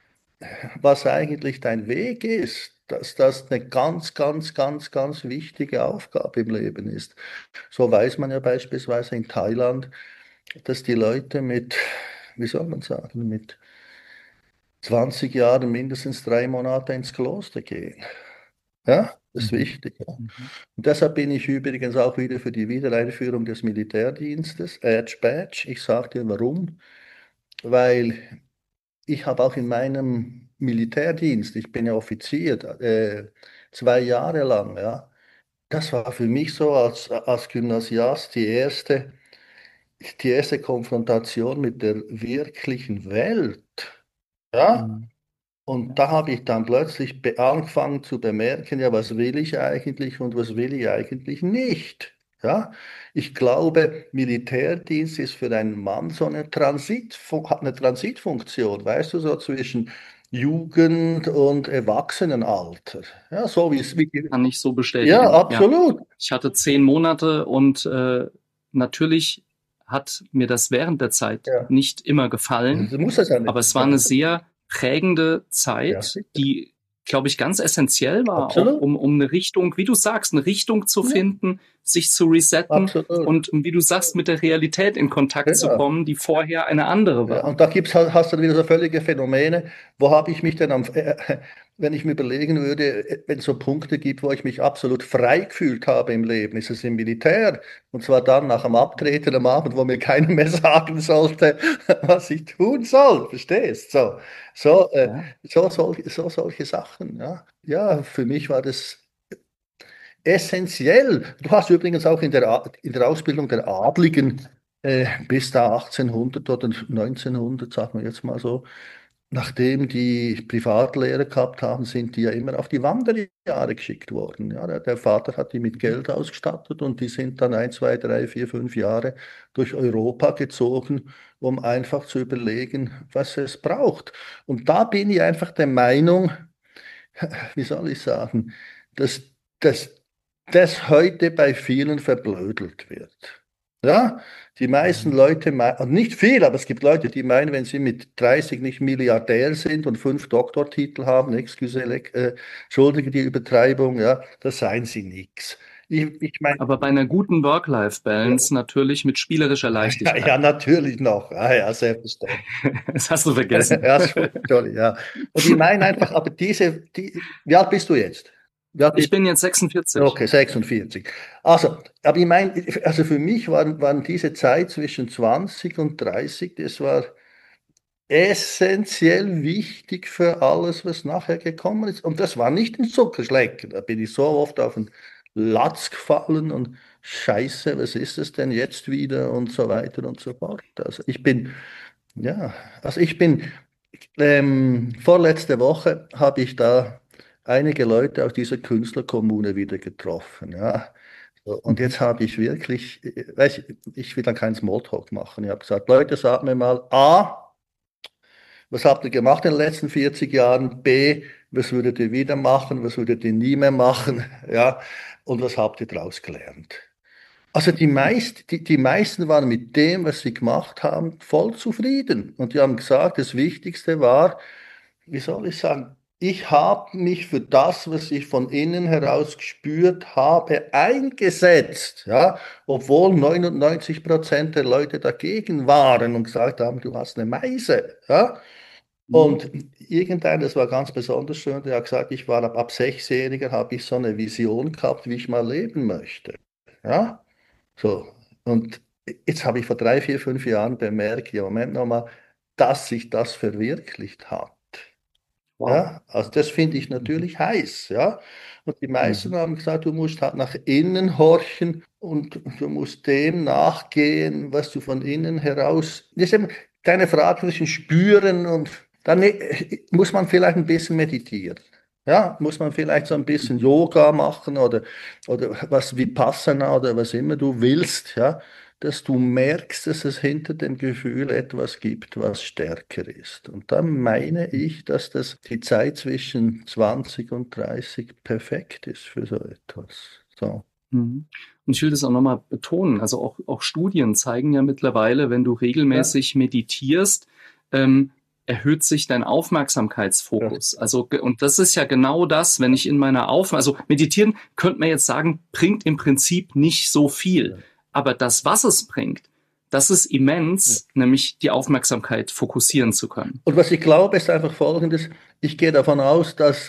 Speaker 2: was eigentlich dein Weg ist, dass das eine ganz, ganz, ganz, ganz wichtige Aufgabe im Leben ist. So weiß man ja beispielsweise in Thailand, dass die Leute mit, wie soll man sagen, mit zwanzig Jahren mindestens drei Monate ins Kloster gehen. Ja, das ist
Speaker 1: Mhm.
Speaker 2: wichtig. Ja.
Speaker 1: Mhm.
Speaker 2: Und deshalb bin ich übrigens auch wieder für die Wiedereinführung des Militärdienstes, Age Badge. Ich sage dir warum. Weil ich habe auch in meinem Militärdienst, ich bin ja Offizier, äh, zwei Jahre lang, ja, das war für mich so als, als Gymnasiast die erste, die erste Konfrontation mit der wirklichen Welt. Ja,
Speaker 1: Mhm.
Speaker 2: und
Speaker 1: Ja.
Speaker 2: da habe ich dann plötzlich be angefangen zu bemerken, ja, was will ich eigentlich und was will ich eigentlich nicht? Ja, ich glaube, Militärdienst ist für einen Mann so eine Transitfun hat eine Transitfunktion, weißt du, so zwischen Jugend und Erwachsenenalter. Ja, so wie es, wie,
Speaker 1: Kann ich so
Speaker 2: ja,
Speaker 1: bestätigen. Ja.
Speaker 2: absolut.
Speaker 1: Ich hatte zehn Monate und äh, natürlich hat mir das während der Zeit
Speaker 2: Ja,
Speaker 1: nicht immer gefallen,
Speaker 2: das muss es ja nicht.
Speaker 1: aber es war
Speaker 2: Ja,
Speaker 1: eine sehr prägende
Speaker 2: ja,
Speaker 1: Zeit,
Speaker 2: sicher.
Speaker 1: die, glaube ich, ganz essentiell war, auch
Speaker 2: Absolut.
Speaker 1: um, um eine Richtung, wie du sagst, eine Richtung zu
Speaker 2: Ja,
Speaker 1: finden, sich zu resetten
Speaker 2: absolut.
Speaker 1: und, wie du sagst, mit der Realität in Kontakt zu
Speaker 2: Ja.
Speaker 1: kommen, die vorher eine andere
Speaker 2: Ja,
Speaker 1: war.
Speaker 2: und da gibt's, halt- hast du dann wieder so völlige Phänomene. Wo habe ich mich denn am, äh, wenn ich mir überlegen würde, äh, wenn es so Punkte gibt, wo ich mich absolut frei gefühlt habe im Leben, ist es im Militär. Und zwar dann nach dem Abtreten am Abend, wo mir keiner mehr sagen sollte, was ich tun soll. Verstehst? So, so, äh,
Speaker 1: Ja.
Speaker 2: so, solche, so solche Sachen. Ja, ja, für mich war das essentiell. Du hast übrigens auch in der, A- in der Ausbildung der Adligen äh, bis da achtzehnhundert oder neunzehnhundert, sagen wir jetzt mal so, nachdem die Privatlehrer gehabt haben, sind die ja immer auf die Wanderjahre geschickt worden. Ja, der, der Vater hat die mit
Speaker 1: Mhm.
Speaker 2: Geld ausgestattet und die sind dann ein, zwei, drei, vier, fünf Jahre durch Europa gezogen, um einfach zu überlegen, was es braucht. Und da bin ich einfach der Meinung, wie soll ich sagen, dass, dass das heute bei vielen verblödelt wird. Ja, die meisten
Speaker 1: Mhm.
Speaker 2: Leute, mei- und nicht viel, aber es gibt Leute, die meinen, wenn sie mit dreißig nicht Milliardär sind und fünf Doktortitel haben, excuse, äh, entschuldige die Übertreibung, ja, das seien sie nix. Ich, ich meine,
Speaker 1: Aber bei einer guten Work-Life-Balance natürlich mit spielerischer
Speaker 2: ja, ja,
Speaker 1: Leichtigkeit.
Speaker 2: natürlich noch, ah, ja, selbstverständlich.
Speaker 1: Das hast du vergessen.
Speaker 2: Ja, sorry, ja. Und ich meine einfach, aber diese, die, wie alt bist du jetzt? Wie alt
Speaker 1: Ich
Speaker 2: bist
Speaker 1: bin jetzt sechsundvierzig.
Speaker 2: Okay, sechsundvierzig. Also, aber ich meine, also für mich waren, waren diese Zeit zwischen zwanzig und dreißig, das war essentiell wichtig für alles, was nachher gekommen ist. Und das war nicht ein Zuckerschlecken. Da bin ich so oft auf den Latz gefallen und Scheiße, was ist es denn jetzt wieder und so weiter und so fort. Also ich bin, ja, also ich bin, ähm, vorletzte Woche habe ich da einige Leute aus dieser Künstlerkommune wieder getroffen, ja. So, und
Speaker 1: Mhm.
Speaker 2: jetzt habe ich wirklich, äh, weiß ich, ich will dann keinen Smalltalk machen. Ich habe gesagt, Leute, sagt mir mal, A, was habt ihr gemacht in den letzten vierzig Jahren? B, was würdet ihr wieder machen? Was würdet ihr nie mehr machen? Ja, und was habt ihr daraus gelernt? Also die, meist, die, die meisten waren mit dem, was sie gemacht haben, voll zufrieden. Und die haben gesagt, das Wichtigste war, wie soll ich sagen, ich habe mich für das, was ich von innen heraus gespürt habe, eingesetzt, ja, obwohl neunundneunzig Prozent der Leute dagegen waren und gesagt haben, du hast eine Meise, ja.
Speaker 1: Mhm.
Speaker 2: Und irgendeiner, das war ganz besonders schön, der hat gesagt, ich war ab, ab Sechsjähriger, habe ich so eine Vision gehabt, wie ich mal leben möchte, ja. So, und jetzt habe ich vor drei, vier, fünf Jahren bemerkt, ja, Moment nochmal, dass sich das verwirklicht hat.
Speaker 1: Wow.
Speaker 2: Ja, also das finde ich
Speaker 1: Mhm.
Speaker 2: natürlich heiß, ja. Und die meisten
Speaker 1: Mhm.
Speaker 2: haben gesagt, du musst halt nach innen horchen und du musst dem nachgehen, was du von innen heraus. Das ist eben deine Frage zwischen spüren und dann äh, muss man vielleicht ein bisschen meditieren. Ja, muss man vielleicht so ein bisschen
Speaker 1: Mhm.
Speaker 2: Yoga machen oder, oder was Vipassana oder was immer du willst, ja, dass du merkst, dass es hinter dem Gefühl etwas gibt, was stärker ist. Und dann meine ich, dass das die Zeit zwischen zwanzig und dreißig perfekt ist für so etwas. So.
Speaker 1: Mhm. Und ich will das auch nochmal betonen. Also auch, auch Studien zeigen ja mittlerweile, wenn du
Speaker 2: Ja,
Speaker 1: regelmäßig meditierst, ähm, erhöht sich dein
Speaker 2: das,
Speaker 1: Aufmerksamkeitsfokus. Also, ge- und das ist ja genau das, wenn ich in meiner Aufmerksamkeit, also meditieren könnte man jetzt sagen, bringt im Prinzip nicht so viel.
Speaker 2: ja.
Speaker 1: Aber das, was es bringt, das ist
Speaker 2: Ja.
Speaker 1: immens, nämlich die Aufmerksamkeit fokussieren zu können.
Speaker 2: Und was ich glaube, ist einfach Folgendes. Ich gehe davon aus, dass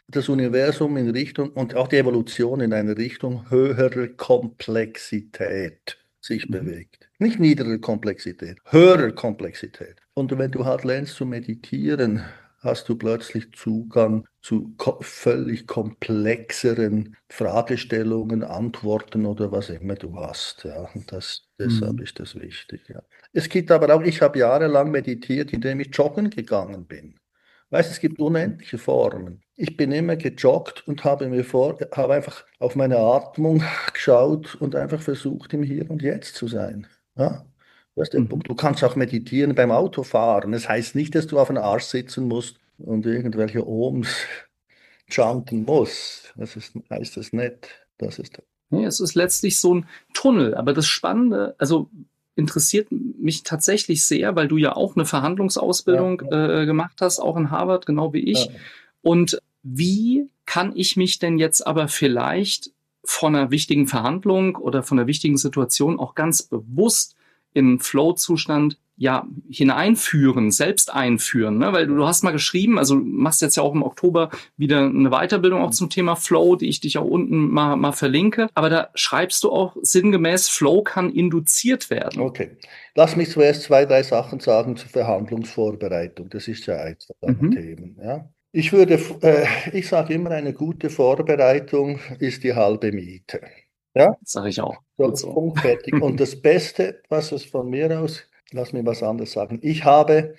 Speaker 2: das Universum in Richtung und auch die Evolution in eine Richtung höherer Komplexität sich
Speaker 1: Mhm.
Speaker 2: bewegt. Nicht niedere Komplexität, höherer Komplexität. Und wenn du halt lernst zu meditieren, hast du plötzlich Zugang zu ko völlig komplexeren Fragestellungen, Antworten oder was immer du hast. Ja, und das, deshalb
Speaker 1: Mhm.
Speaker 2: ist das wichtig. Ja. Es gibt aber auch, ich habe jahrelang meditiert, indem ich joggen gegangen bin. Weißt, es gibt unendliche Formen. Ich bin immer gejoggt und habe mir vor, habe einfach auf meine Atmung geschaut und einfach versucht, im Hier und Jetzt zu sein. Ja, das ist der
Speaker 1: Mhm.
Speaker 2: Punkt. Du kannst auch meditieren beim Autofahren. Das heißt nicht, dass du auf den Arsch sitzen musst und irgendwelche Ohms chanten musst. Das ist, heißt das nicht. Das ist.
Speaker 1: Nee, es ist letztlich so ein Tunnel. Aber das Spannende, also interessiert mich tatsächlich sehr, weil du ja auch eine
Speaker 2: Ja,
Speaker 1: Verhandlungsausbildung äh, gemacht hast, auch in Harvard, genau wie ich.
Speaker 2: ja.
Speaker 1: Und wie kann ich mich denn jetzt aber vielleicht von einer wichtigen Verhandlung oder von einer wichtigen Situation auch ganz bewusst in Flow-Zustand ja hineinführen, selbst einführen, ne? Weil du, du hast mal geschrieben, also du machst jetzt ja auch im Oktober wieder eine Weiterbildung auch zum Thema Flow, die ich dich auch unten mal, mal verlinke. Aber da schreibst du auch sinngemäß, Flow kann induziert werden.
Speaker 2: Okay. Lass mich zuerst zwei, drei Sachen sagen zur Verhandlungsvorbereitung. Das ist ja eins von deinen
Speaker 1: Mhm.
Speaker 2: Themen. Ja? Ich würde, äh, ich sage immer, eine gute Vorbereitung ist die halbe Miete. Ja?
Speaker 1: Sag ich auch. Gut
Speaker 2: So,
Speaker 1: so.
Speaker 2: Punkt, fertig. Und das Beste, was es von mir aus, lass mich was anderes sagen. Ich habe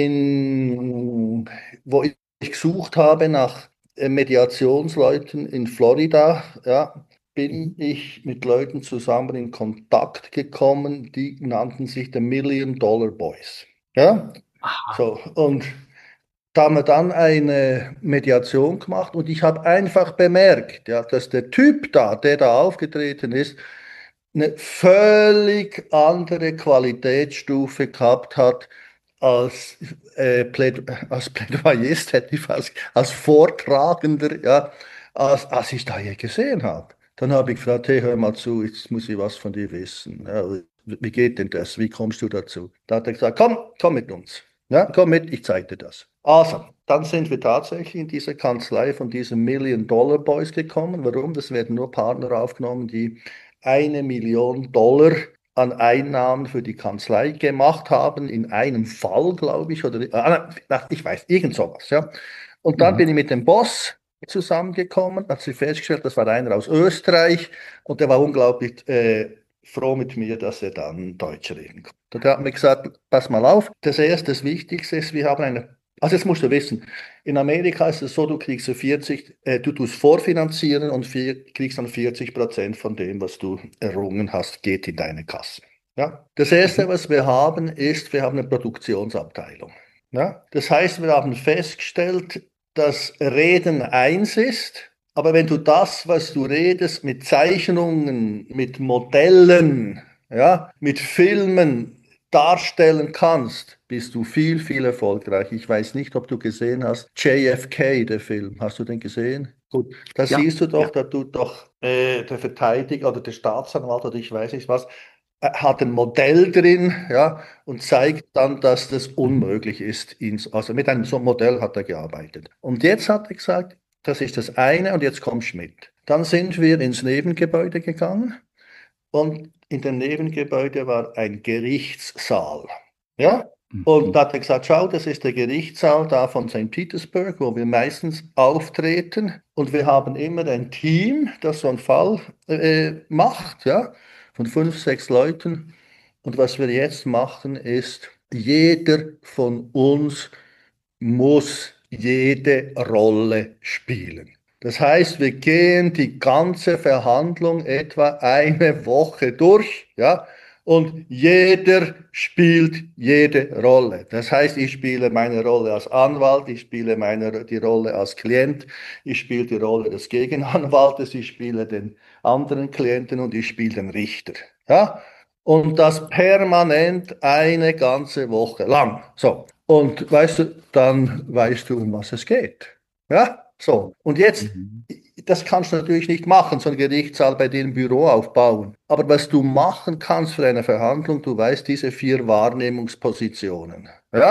Speaker 2: in, wo ich gesucht habe nach äh, Mediationsleuten in Florida, ja, bin ich mit Leuten zusammen in Kontakt gekommen, die nannten sich the Million Dollar Boys. Ja,
Speaker 1: Aha.
Speaker 2: so, und da haben wir dann eine Mediation gemacht und ich habe einfach bemerkt, ja, dass der Typ da, der da aufgetreten ist, eine völlig andere Qualitätsstufe gehabt hat als, äh, Pläd als Plädoyerist, hätte ich fast, als Vortragender, ja, als, als ich da je gesehen habe. Dann habe ich gefragt, hey, hör mal zu, jetzt muss ich was von dir wissen. Ja, wie geht denn das? Wie kommst du dazu? Da hat er gesagt, komm, komm mit uns. Ja, komm mit, ich zeige dir das. Also, dann sind wir tatsächlich in diese Kanzlei von diesen Million Dollar Boys gekommen. Warum? Das werden nur Partner aufgenommen, die eine Million Dollar an Einnahmen für die Kanzlei gemacht haben, in einem Fall, glaube ich, oder ah, ich weiß, irgend sowas, ja. Und dann
Speaker 1: Mhm.
Speaker 2: bin ich mit dem Boss zusammengekommen, hat sich festgestellt, das war einer aus Österreich und der war unglaublich äh, froh mit mir, dass er dann Deutsch reden konnte. Und er hat mir gesagt, pass mal auf, das erste, das Wichtigste ist, wir haben eine, also jetzt musst du wissen, in Amerika ist es so, du kriegst so vierzig, äh, du tust vorfinanzieren und vier, kriegst dann vierzig Prozent von dem, was du errungen hast, geht in deine Kasse. Ja? Das Erste,
Speaker 1: Mhm.
Speaker 2: was wir haben, ist, wir haben eine Produktionsabteilung. Ja? Das heißt, wir haben festgestellt, dass Reden eins ist, aber wenn du das, was du redest, mit Zeichnungen, mit Modellen, ja, mit Filmen darstellen kannst, bist du viel, viel erfolgreich. Ich weiß nicht, ob du gesehen hast, J F K, der Film. Hast du den gesehen? Gut, da
Speaker 1: Ja,
Speaker 2: siehst du doch,
Speaker 1: ja.
Speaker 2: da tut doch äh, der Verteidiger oder der Staatsanwalt oder ich weiß nicht was, äh, hat ein Modell drin, ja, und zeigt dann, dass das
Speaker 1: Mhm.
Speaker 2: unmöglich ist. Ihn, also mit einem so einem Modell hat er gearbeitet. Und jetzt hat er gesagt, das ist das eine und jetzt kommst du mit. Dann sind wir ins Nebengebäude gegangen und in dem Nebengebäude war ein Gerichtssaal. Ja? Und
Speaker 1: Mhm.
Speaker 2: da hat er gesagt, schau, das ist der Gerichtssaal da von Sankt Petersburg, wo wir meistens auftreten. Und wir haben immer ein Team, das so einen Fall äh, macht, ja, von fünf, sechs Leuten. Und was wir jetzt machen, ist, jeder von uns muss jede Rolle spielen. Das heißt, wir gehen die ganze Verhandlung etwa eine Woche durch, ja, und jeder spielt jede Rolle. Das heißt, ich spiele meine Rolle als Anwalt, ich spiele meine, die Rolle als Klient, ich spiele die Rolle des Gegenanwaltes, ich spiele den anderen Klienten und ich spiele den Richter. Ja? Und das permanent eine ganze Woche lang. So. Und weißt du, dann weißt du, um was es geht. Ja? So. Und jetzt,
Speaker 1: Mhm.
Speaker 2: das kannst du natürlich nicht machen, so ein Gerichtssaal bei dir im Büro aufbauen. Aber was du machen kannst für eine Verhandlung, du weißt diese vier Wahrnehmungspositionen. Ja?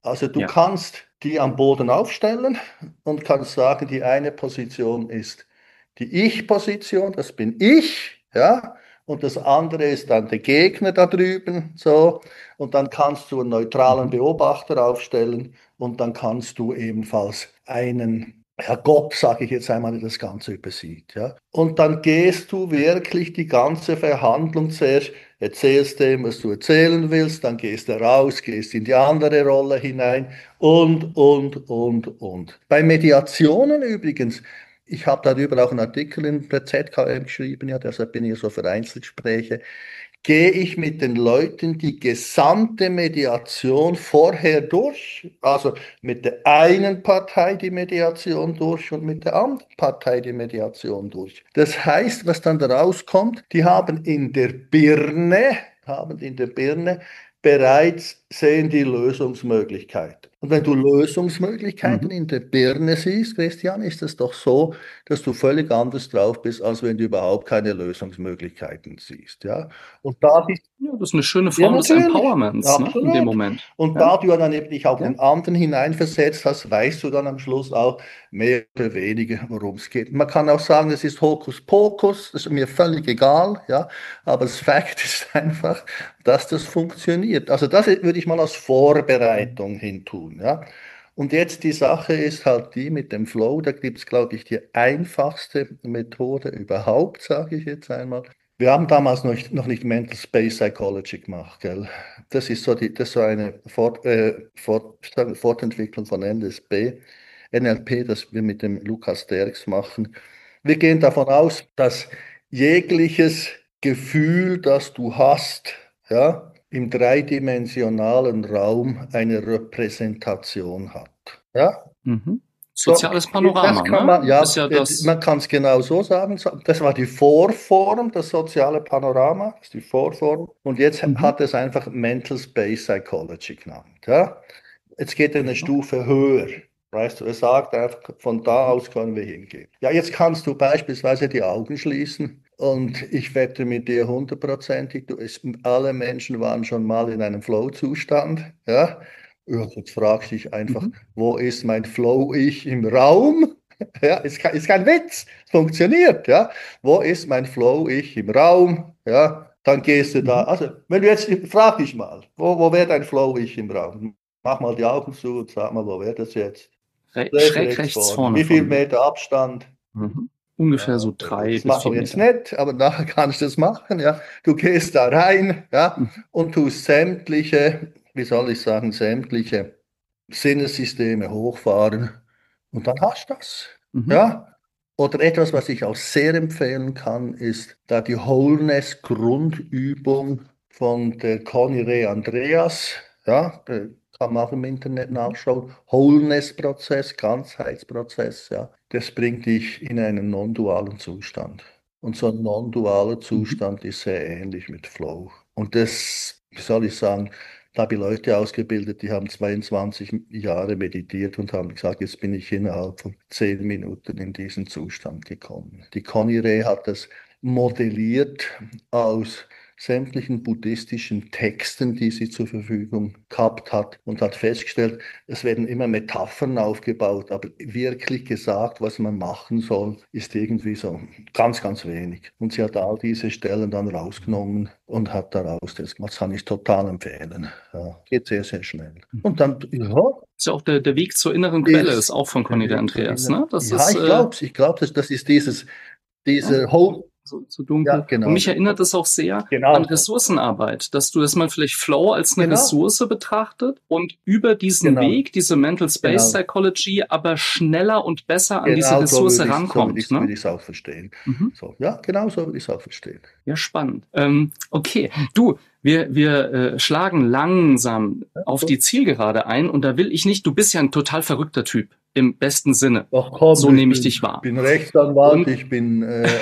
Speaker 2: Also du
Speaker 1: Ja.
Speaker 2: kannst die am Boden aufstellen und kannst sagen, die eine Position ist die Ich-Position, das bin ich, ja, und das andere ist dann der Gegner da drüben, so, und dann kannst du einen neutralen
Speaker 1: Mhm.
Speaker 2: Beobachter aufstellen und dann kannst du ebenfalls einen, ja, Gott, sage ich jetzt einmal, der das Ganze übersieht, ja. Und dann gehst du wirklich die ganze Verhandlung zuerst, erzählst dem, was du erzählen willst, dann gehst du raus, gehst in die andere Rolle hinein und, und, und, und. Bei Mediationen übrigens, ich habe darüber auch einen Artikel in der Z K M geschrieben, ja, deshalb bin ich so für Einzelgespräche, gehe ich mit den Leuten die gesamte Mediation vorher durch, also mit der einen Partei die Mediation durch und mit der anderen Partei die Mediation durch. Das heißt, was dann daraus kommt, die haben in der Birne, haben in der Birne bereits sehen die Lösungsmöglichkeiten. Und wenn du Lösungsmöglichkeiten
Speaker 1: Mhm.
Speaker 2: in der Birne siehst, Christian, ist es doch so, dass du völlig anders drauf bist, als wenn du überhaupt keine Lösungsmöglichkeiten siehst, ja. Und da bist
Speaker 1: Ja, das ist eine schöne
Speaker 2: ja,
Speaker 1: Form des
Speaker 2: natürlich,
Speaker 1: Empowerments, ne, in dem
Speaker 2: absolut.
Speaker 1: Moment.
Speaker 2: Und
Speaker 1: Ja,
Speaker 2: da du ja dann eben dich auch in
Speaker 1: ja.
Speaker 2: den anderen hineinversetzt hast, weißt du dann am Schluss auch mehr oder weniger, worum es geht. Man kann auch sagen, es ist Hokuspokus, das ist mir völlig egal, ja, aber das Fakt ist einfach, dass das funktioniert. Also das würde ich mal als Vorbereitung hin tun, ja. Und jetzt die Sache ist halt die mit dem Flow, da gibt es, glaube ich, die einfachste Methode überhaupt, sage ich jetzt einmal. Wir haben damals noch, nicht- noch nicht Mental Space Psychology gemacht, gell? Das ist so, die, das ist so eine Fort, äh, Fort, Fortentwicklung von N L P, N L P, das wir mit dem Lukas Derks machen. Wir gehen davon aus, dass jegliches Gefühl, das du hast, ja, im dreidimensionalen Raum eine Repräsentation hat. Ja?
Speaker 1: Mhm.
Speaker 2: So,
Speaker 1: Soziales
Speaker 2: das
Speaker 1: Panorama,
Speaker 2: kann
Speaker 1: ne?
Speaker 2: man,
Speaker 1: Ist
Speaker 2: ja,
Speaker 1: ja das.
Speaker 2: man kann es genau so sagen. Das war die Vorform, das soziale Panorama, das ist die Vorform. Und jetzt
Speaker 1: Mhm.
Speaker 2: hat es einfach Mental Space Psychology genannt. Ja? Jetzt geht er eine
Speaker 1: Ja.
Speaker 2: Stufe höher. Weißt du, er sagt einfach, von da
Speaker 1: Mhm.
Speaker 2: aus können wir hingehen. Ja, jetzt kannst du beispielsweise die Augen schließen und ich wette mit dir hundertprozentig, du, es, alle Menschen waren schon mal in einem Flow-Zustand. Ja? Ja, jetzt fragst du dich einfach,
Speaker 1: Mhm.
Speaker 2: wo ist mein Flow-Ich im Raum? Ja, ist kein, ist kein Witz, es funktioniert, ja. Wo ist mein Flow-Ich im Raum? Ja, dann gehst du da.
Speaker 1: Mhm.
Speaker 2: Also, wenn du jetzt, frag dich mal, wo, wo wäre dein Flow-Ich im Raum? Mach mal die Augen zu und sag mal, wo wäre das jetzt?
Speaker 1: Re
Speaker 2: Schräg
Speaker 1: schräg
Speaker 2: rechts
Speaker 1: rechts
Speaker 2: vorne.
Speaker 1: vorne
Speaker 2: Wie viel
Speaker 1: von dir.
Speaker 2: Meter Abstand?
Speaker 1: Mhm. Ungefähr
Speaker 2: Ja,
Speaker 1: so
Speaker 2: sehr gut.
Speaker 1: drei
Speaker 2: Das
Speaker 1: bis
Speaker 2: machen
Speaker 1: vier
Speaker 2: wir jetzt
Speaker 1: Meter.
Speaker 2: nicht, aber nachher kannst du das machen, ja. Du gehst da rein, ja,
Speaker 1: Mhm.
Speaker 2: und tust sämtliche, wie soll ich sagen, sämtliche Sinnessysteme hochfahren und dann hast du das.
Speaker 1: Mhm.
Speaker 2: Ja? Oder etwas, was ich auch sehr empfehlen kann, ist da die Wholeness-Grundübung von der Conny Ray Andreas. Ja, äh, kann man auch im Internet
Speaker 1: Mhm.
Speaker 2: nachschauen. Wholeness-Prozess, Ganzheitsprozess, ja. Das bringt dich in einen non-dualen Zustand. Und so ein non-dualer
Speaker 1: Mhm.
Speaker 2: Zustand ist sehr ähnlich mit Flow. Und das, wie soll ich sagen, da habe ich Leute ausgebildet, die haben zweiundzwanzig Jahre meditiert und haben gesagt, jetzt bin ich innerhalb von zehn Minuten in diesen Zustand gekommen. Die Conny Ray hat das modelliert aus sämtlichen buddhistischen Texten, die sie zur Verfügung gehabt hat und hat festgestellt, es werden immer Metaphern aufgebaut, aber wirklich gesagt, was man machen soll, ist irgendwie so ganz, ganz wenig. Und sie hat all diese Stellen dann rausgenommen und hat daraus das gemacht. Das kann ich total empfehlen. Ja, geht sehr, sehr schnell. Und dann, ja,
Speaker 1: Ist ja auch der, der Weg zur inneren Quelle, ist
Speaker 2: ist
Speaker 1: auch von
Speaker 2: der
Speaker 1: Conny de
Speaker 2: Weg zur
Speaker 1: Andreas,
Speaker 2: inneren.
Speaker 1: ne? Das
Speaker 2: Ja,
Speaker 1: ist
Speaker 2: ich
Speaker 1: äh,
Speaker 2: glaube es. Ich glaube, das, das ist dieses,
Speaker 1: ja,
Speaker 2: diese Whole.
Speaker 1: so, so
Speaker 2: Ja,
Speaker 1: dunkel. Und
Speaker 2: genau.
Speaker 1: mich erinnert es auch sehr an
Speaker 2: Genau so.
Speaker 1: Ressourcenarbeit, dass du, dass man vielleicht Flow als eine
Speaker 2: Genau,
Speaker 1: Ressource betrachtet und über diesen
Speaker 2: genau,
Speaker 1: Weg, diese Mental Space
Speaker 2: genau.
Speaker 1: Psychology, aber schneller und besser an diese
Speaker 2: Genau so
Speaker 1: Ressource
Speaker 2: würde ich, so würde
Speaker 1: rankommt,
Speaker 2: ich,
Speaker 1: ne?
Speaker 2: würde ich es auch verstehen.
Speaker 1: Mhm.
Speaker 2: So, ja, genau so würde ich es auch verstehen.
Speaker 1: Ja, spannend. Ähm, okay, du, wir, wir äh, schlagen langsam
Speaker 2: Ja,
Speaker 1: auf
Speaker 2: gut.
Speaker 1: die Zielgerade ein und da will ich nicht, du bist ja ein total verrückter Typ, im besten Sinne.
Speaker 2: Ach komm,
Speaker 1: So
Speaker 2: ich
Speaker 1: nehme ich dich
Speaker 2: bin,
Speaker 1: wahr.
Speaker 2: bin Rechtsanwalt,
Speaker 1: Und
Speaker 2: ich bin äh,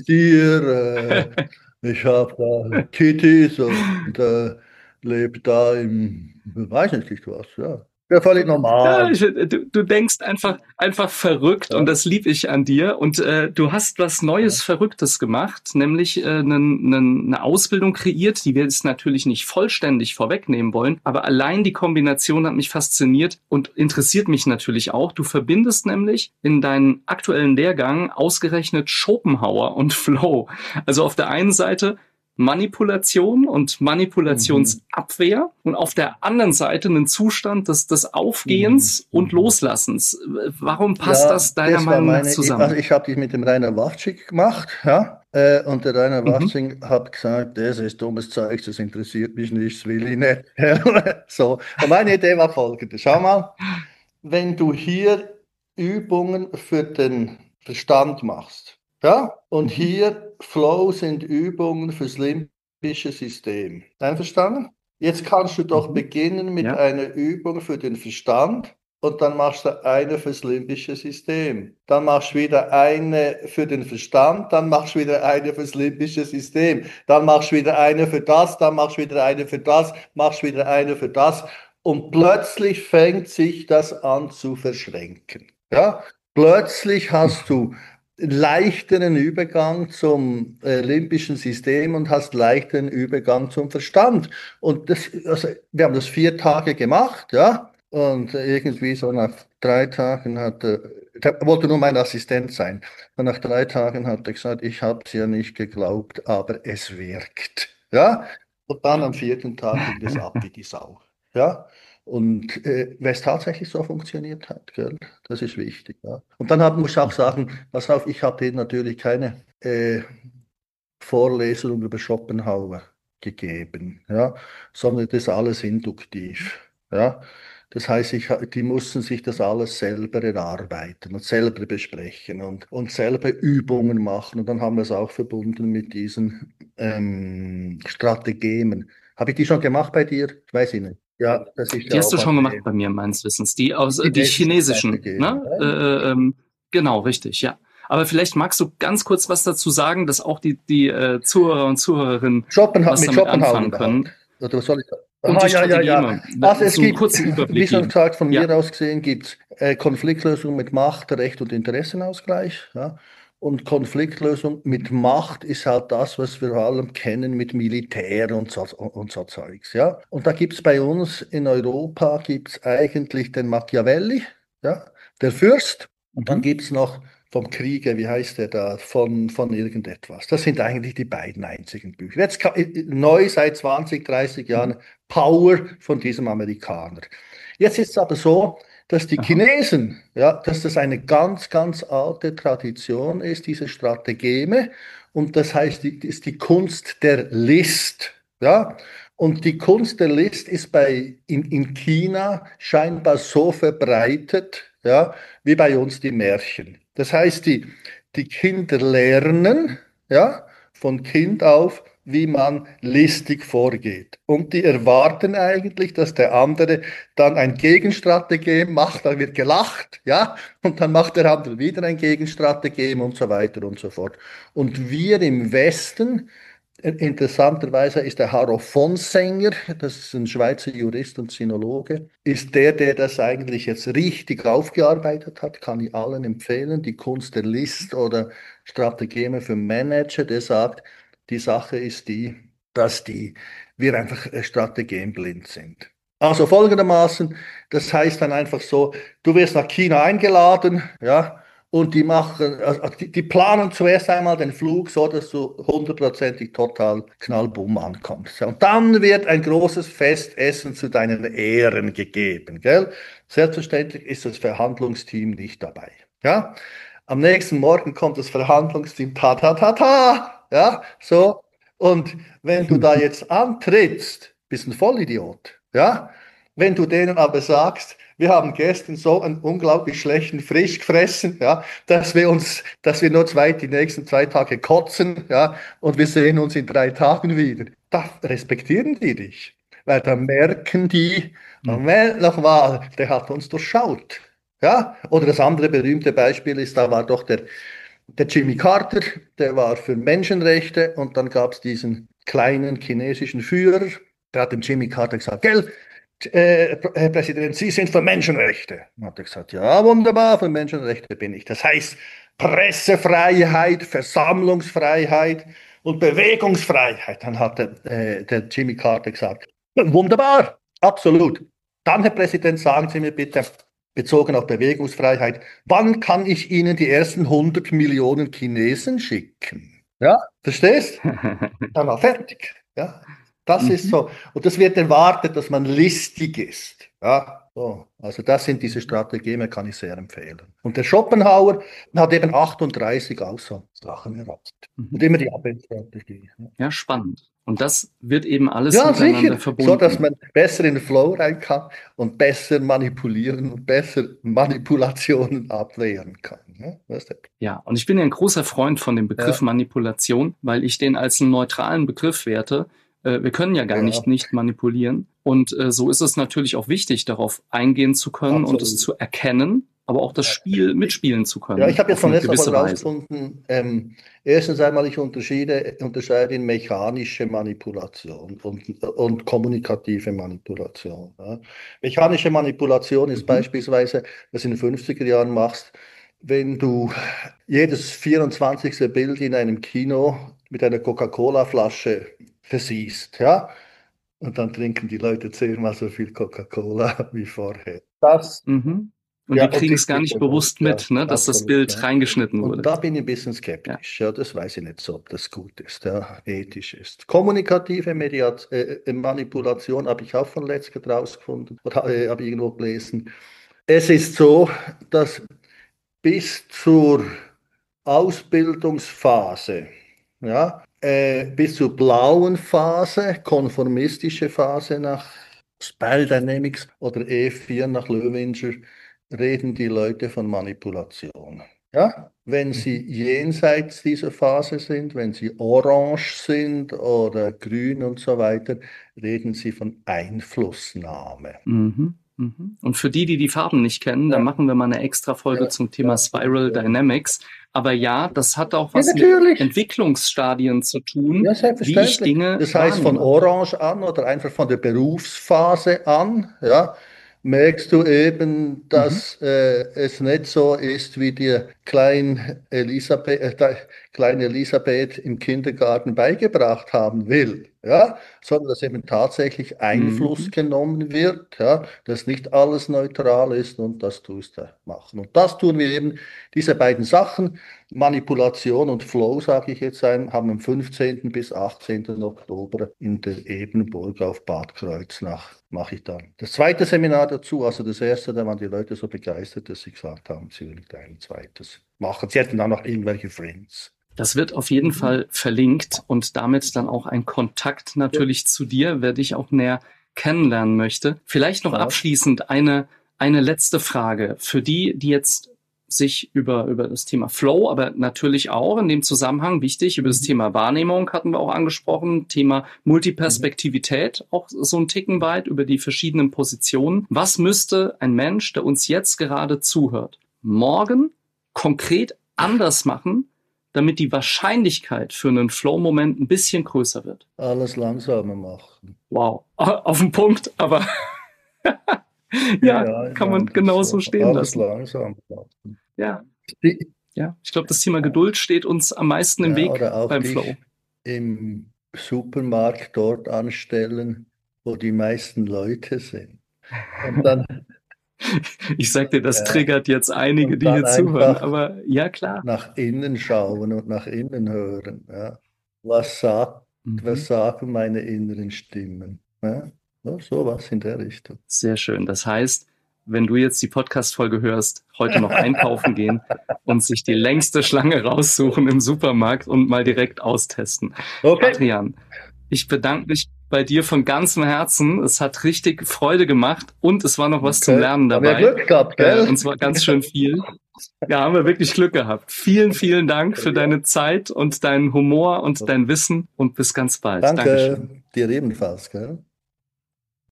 Speaker 2: Offizier, äh, ich habe da Kittys und äh, lebe da im, weiß nicht was, ja. Ja, völlig
Speaker 1: Ja,
Speaker 2: normal.
Speaker 1: ich, du, du denkst einfach, einfach verrückt und
Speaker 2: Ja,
Speaker 1: das lieb ich an dir. Und äh, du hast was
Speaker 2: ja.
Speaker 1: Neues, Verrücktes gemacht, nämlich äh, eine ne Ausbildung kreiert, die wir jetzt natürlich nicht vollständig vorwegnehmen wollen, aber allein die Kombination hat mich fasziniert und interessiert mich natürlich auch. Du verbindest nämlich in deinen aktuellen Lehrgang ausgerechnet Schopenhauer und Flow. Also auf der einen Seite Manipulation und
Speaker 2: Mhm.
Speaker 1: Manipulationsabwehr und auf der anderen Seite einen Zustand des, des
Speaker 2: Mhm.
Speaker 1: Aufgehens und
Speaker 2: Mhm.
Speaker 1: Loslassens. Warum passt
Speaker 2: Ja,
Speaker 1: das deiner
Speaker 2: das war
Speaker 1: Meinung nach
Speaker 2: meine, also
Speaker 1: zusammen?
Speaker 2: ich habe die mit dem Rainer Wachschick gemacht, ja, äh, und der Rainer
Speaker 1: Mhm.
Speaker 2: Wachschick hat gesagt, das ist dummes Zeug, das interessiert mich nicht, das will ich nicht. So, und meine Idee war folgende, schau mal, wenn du hier Übungen für den Verstand machst, ja, und
Speaker 1: Mhm.
Speaker 2: hier Flow sind Übungen fürs limbische System. Einverstanden? Jetzt kannst du doch
Speaker 1: Mhm.
Speaker 2: beginnen mit
Speaker 1: Ja.
Speaker 2: einer Übung für den Verstand und dann machst du eine fürs limbische System. Dann machst du wieder eine für den Verstand, dann machst du wieder eine fürs limbische System. Dann machst du wieder eine für das, dann machst du wieder eine für das, machst wieder eine für das. Und plötzlich fängt sich das an zu verschränken. Ja? Plötzlich hast du einen leichteren Übergang zum äh, limbischen System und hast leichteren Übergang zum Verstand. Und das, also, wir haben das vier Tage gemacht, ja. Und irgendwie so nach drei Tagen hat er, er wollte nur mein Assistent sein. Und nach drei Tagen hat er gesagt, ich habe es ja nicht geglaubt, aber es wirkt. Ja. Und dann am vierten Tag ging das ab wie die Sau. Ja. Und äh, weil es tatsächlich so funktioniert hat, gell? Das ist wichtig. Ja. Und dann hab, muss ich auch sagen, pass auf, ich habe denen natürlich keine äh, Vorlesung über Schopenhauer gegeben, ja, sondern das alles induktiv. Ja. Das heißt, ich, die mussten sich das alles selber erarbeiten und selber besprechen und, und selber Übungen machen. Und dann haben wir es auch verbunden mit diesen ähm, Strategien. Habe ich die schon gemacht bei dir? Ich weiß ich nicht. Ja, das ist
Speaker 1: Die
Speaker 2: ja
Speaker 1: hast
Speaker 2: auch
Speaker 1: du schon gemacht
Speaker 2: eine
Speaker 1: bei mir, meines Wissens. Die
Speaker 2: die
Speaker 1: aus, äh, die
Speaker 2: chinesischen
Speaker 1: chinesischen,
Speaker 2: Strategien.
Speaker 1: ne? Äh, ähm, genau, richtig, ja. Aber vielleicht magst du ganz kurz was dazu sagen, dass auch die, die äh, Zuhörer und Zuhörerinnen
Speaker 2: Schopenha
Speaker 1: was
Speaker 2: mit
Speaker 1: damit
Speaker 2: Schopenhauer
Speaker 1: anfangen
Speaker 2: überhaupt?
Speaker 1: können.
Speaker 2: Oder was soll ich sagen?
Speaker 1: Und
Speaker 2: Aha,
Speaker 1: die
Speaker 2: ja, ja, ja.
Speaker 1: Strategeme,
Speaker 2: Also es
Speaker 1: so einen
Speaker 2: gibt,
Speaker 1: kurzen
Speaker 2: wie
Speaker 1: Überblick
Speaker 2: schon
Speaker 1: geben.
Speaker 2: gesagt, von mir
Speaker 1: Ja.
Speaker 2: aus gesehen gibt es äh, Konfliktlösung mit Macht, Recht und Interessenausgleich. Ja? Und Konfliktlösung mit
Speaker 1: Mhm.
Speaker 2: Macht ist halt das, was wir vor allem kennen mit Militär und so, und so Zeugs. Ja? Und da gibt es bei uns in Europa gibt's eigentlich den Machiavelli, ja? Der Fürst. Und dann
Speaker 1: Mhm.
Speaker 2: gibt es noch vom Krieger, wie heißt der da, von, von irgendetwas. Das sind eigentlich die beiden einzigen Bücher. Jetzt ka- neu seit zwanzig, dreißig
Speaker 1: Mhm.
Speaker 2: Jahren Power von diesem Amerikaner. Jetzt ist es aber so, dass die
Speaker 1: Aha.
Speaker 2: Chinesen, ja, dass das eine ganz, ganz alte Tradition ist, diese Strategeme. Und das heißt, die, ist die Kunst der List. Ja, und die Kunst der List ist bei, in, in China scheinbar so verbreitet, ja, wie bei uns die Märchen. Das heißt, die, die Kinder lernen, ja, von Kind auf, wie man listig vorgeht. Und die erwarten eigentlich, dass der andere dann ein Gegenstrategem macht, dann wird gelacht, ja, und dann macht der andere wieder ein Gegenstrategem und so weiter und so fort. Und wir im Westen, interessanterweise ist der Harro Fonsenger, das ist ein Schweizer Jurist und Sinologe, ist der, der das eigentlich jetzt richtig aufgearbeitet hat, kann ich allen empfehlen, die Kunst der List oder Strategeme für Manager, der sagt, die Sache ist die, dass die, wir einfach äh, strategienblind sind. Also folgendermaßen, das heißt dann einfach so, du wirst nach China eingeladen, ja, und die machen, also die, die planen zuerst einmal den Flug so, dass du hundertprozentig total knallbumm ankommst. Ja, und dann wird ein großes Festessen zu deinen Ehren gegeben, gell? Selbstverständlich ist das Verhandlungsteam nicht dabei. Ja? Am nächsten Morgen kommt das Verhandlungsteam, ta ta ta ta, ja, so. Und wenn du da jetzt antrittst, bist ein Vollidiot, ja. Wenn du denen aber sagst, wir haben gestern so einen unglaublich schlechten Frisch gefressen, ja, dass wir uns, dass wir nur zwei, die nächsten zwei Tage kotzen, ja, und wir sehen uns in drei Tagen wieder. Da respektieren die dich, weil da merken die, Moment nochmal, der hat uns durchschaut. Ja, oder das andere berühmte Beispiel ist, da war doch der, der Jimmy Carter, der war für Menschenrechte und dann gab es diesen kleinen chinesischen Führer, der hat dem Jimmy Carter gesagt, gell, äh, Herr Präsident, Sie sind für Menschenrechte. Dann hat er gesagt, ja, wunderbar, für Menschenrechte bin ich. Das heißt Pressefreiheit, Versammlungsfreiheit und Bewegungsfreiheit. Dann hat der, äh, der Jimmy Carter gesagt, wunderbar, absolut. Dann, Herr Präsident, sagen Sie mir bitte, bezogen auf Bewegungsfreiheit, wann kann ich Ihnen die ersten hundert Millionen Chinesen schicken? Ja, verstehst? Dann war fertig. Ja, das
Speaker 1: Mhm.
Speaker 2: ist so. Und das wird erwartet, dass man listig ist. Ja, so. Also das sind diese Strategien, kann ich sehr empfehlen. Und der Schopenhauer hat eben achtunddreißig auch so Sachen erwartet. Und
Speaker 1: Mhm.
Speaker 2: immer die Abwehrstrategie. Ja.
Speaker 1: Ja, spannend. Und das wird eben alles
Speaker 2: Ja,
Speaker 1: miteinander
Speaker 2: sicher, so dass
Speaker 1: verbunden.
Speaker 2: man besser in den Flow rein kann und besser manipulieren und besser Manipulationen abwehren kann. Ja, weißt du?
Speaker 1: Ja, und ich bin ja ein großer Freund von dem Begriff
Speaker 2: Ja,
Speaker 1: Manipulation, weil ich den als einen neutralen Begriff werte. Äh, wir können ja gar nicht
Speaker 2: ja,
Speaker 1: nicht manipulieren. Und äh, so ist es natürlich auch wichtig, darauf eingehen zu können und es
Speaker 2: absolut.
Speaker 1: zu erkennen, aber auch das Spiel mitspielen zu
Speaker 2: Ja, ich
Speaker 1: können,
Speaker 2: habe jetzt
Speaker 1: auf
Speaker 2: von
Speaker 1: eine
Speaker 2: letzter Mal
Speaker 1: gewisse Weise.
Speaker 2: herausgefunden, ähm, erstens einmal, ich unterschiede, unterscheide in mechanische Manipulation und, und kommunikative Manipulation. Ja. Mechanische Manipulation ist
Speaker 1: Mhm.
Speaker 2: beispielsweise, was du in den fünfziger Jahren machst, wenn du jedes vierundzwanzigste Bild in einem Kino mit einer Coca-Cola-Flasche versiehst, ja, und dann trinken die Leute zehnmal so viel Coca-Cola wie vorher. Das
Speaker 1: Mhm. Und die
Speaker 2: ja, und
Speaker 1: kriegen
Speaker 2: die,
Speaker 1: es gar
Speaker 2: die,
Speaker 1: nicht bewusst
Speaker 2: ja,
Speaker 1: mit, ne, dass das
Speaker 2: absolut,
Speaker 1: Bild
Speaker 2: ja.
Speaker 1: reingeschnitten
Speaker 2: Und
Speaker 1: wurde.
Speaker 2: da bin ich ein bisschen
Speaker 1: Ja.
Speaker 2: skeptisch. Ja, das weiß ich nicht so, ob das gut ist, ja, ethisch ist. Kommunikative Mediat äh, äh, Manipulation habe ich auch von Letzter rausgefunden oder äh, habe ich irgendwo gelesen. Es ist so, dass bis zur Ausbildungsphase, ja, äh, bis zur blauen Phase, konformistische Phase nach Spiral Dynamics oder E vier nach Löwinger, reden die Leute von Manipulation. Ja? Wenn sie
Speaker 1: Mhm.
Speaker 2: jenseits dieser Phase sind, wenn sie orange sind oder grün und so weiter, reden sie von Einflussnahme.
Speaker 1: Mhm. Mhm. Und für die, die die Farben nicht kennen, dann
Speaker 2: Ja,
Speaker 1: machen wir mal eine extra Folge
Speaker 2: ja,
Speaker 1: zum Thema
Speaker 2: ja,
Speaker 1: Spiral
Speaker 2: ja.
Speaker 1: Dynamics. Aber ja, das hat auch
Speaker 2: Ja,
Speaker 1: was mit
Speaker 2: natürlich.
Speaker 1: Entwicklungsstadien zu tun,
Speaker 2: Ja,
Speaker 1: wie ich
Speaker 2: selbstverständlich.
Speaker 1: Dinge
Speaker 2: Das heißt, von
Speaker 1: wahrnehme.
Speaker 2: Orange an oder einfach von der Berufsphase an, ja, merkst du eben,
Speaker 1: Mhm.
Speaker 2: dass äh, es nicht so ist, wie dir Klein Elisabeth, äh, da- Klein Elisabeth im Kindergarten beigebracht haben will, ja, sondern dass eben tatsächlich Einfluss
Speaker 1: Mhm.
Speaker 2: genommen wird, ja, dass nicht alles neutral ist und das tust du machen. Und das tun wir eben, diese beiden Sachen. Manipulation und Flow, sage ich jetzt ein, haben am fünfzehnten bis achtzehnten Oktober in der Ebenburg auf Bad Kreuznach, mache ich dann das zweite Seminar dazu. Also das erste, da waren die Leute so begeistert, dass sie gesagt haben, sie würden ein zweites machen. Sie hätten dann noch irgendwelche Friends.
Speaker 1: Das wird auf jeden
Speaker 2: Mhm.
Speaker 1: Fall verlinkt und damit dann auch ein Kontakt
Speaker 2: Ja,
Speaker 1: natürlich zu dir, wer dich auch näher kennenlernen möchte. Vielleicht noch
Speaker 2: ja.
Speaker 1: abschließend eine, eine letzte Frage für die, die jetzt sich über, über das Thema Flow, aber natürlich auch in dem Zusammenhang wichtig, über das
Speaker 2: Mhm.
Speaker 1: Thema Wahrnehmung hatten wir auch angesprochen, Thema Multiperspektivität, auch so ein Ticken weit über die verschiedenen Positionen. Was müsste ein Mensch, der uns jetzt gerade zuhört, morgen konkret anders machen, damit die Wahrscheinlichkeit für einen Flow-Moment ein bisschen größer wird?
Speaker 2: Alles langsamer machen.
Speaker 1: Wow, auf den Punkt, aber
Speaker 2: Ja,
Speaker 1: ja,
Speaker 2: ja, ich
Speaker 1: kann man
Speaker 2: meine das
Speaker 1: genauso
Speaker 2: so.
Speaker 1: stehen
Speaker 2: Alles
Speaker 1: lassen.
Speaker 2: langsamer machen.
Speaker 1: Ja,
Speaker 2: Die,
Speaker 1: ja. Ich glaube, das Thema Geduld steht uns am meisten im
Speaker 2: ja,
Speaker 1: Weg
Speaker 2: oder auch
Speaker 1: beim
Speaker 2: dich
Speaker 1: Flow.
Speaker 2: im Supermarkt dort anstellen, wo die meisten Leute sind. Und dann,
Speaker 1: Ich sag dir, das
Speaker 2: ja,
Speaker 1: triggert jetzt einige,
Speaker 2: und
Speaker 1: die
Speaker 2: dann
Speaker 1: hier zuhören,
Speaker 2: einfach
Speaker 1: aber ja, klar.
Speaker 2: nach innen schauen und nach innen hören. Ja. Was sagt, was
Speaker 1: Mhm.
Speaker 2: sagen meine inneren Stimmen? Ja. So, sowas in der Richtung.
Speaker 1: Sehr schön. Das heißt, wenn du jetzt die Podcast-Folge hörst, heute noch einkaufen gehen und sich die längste Schlange raussuchen im Supermarkt und mal direkt austesten.
Speaker 2: Okay.
Speaker 1: Adrian, ich bedanke mich bei dir von ganzem Herzen. Es hat richtig Freude gemacht und es war noch was zum
Speaker 2: Okay.
Speaker 1: Lernen
Speaker 2: Haben wir
Speaker 1: dabei.
Speaker 2: Glück gehabt,
Speaker 1: Äh,
Speaker 2: gell?
Speaker 1: und zwar ganz schön viel. Ja, haben wir wirklich Glück gehabt. Vielen, vielen Dank für deine Zeit und deinen Humor und dein Wissen und bis ganz bald. Dankeschön.
Speaker 2: Danke dir ebenfalls, gell?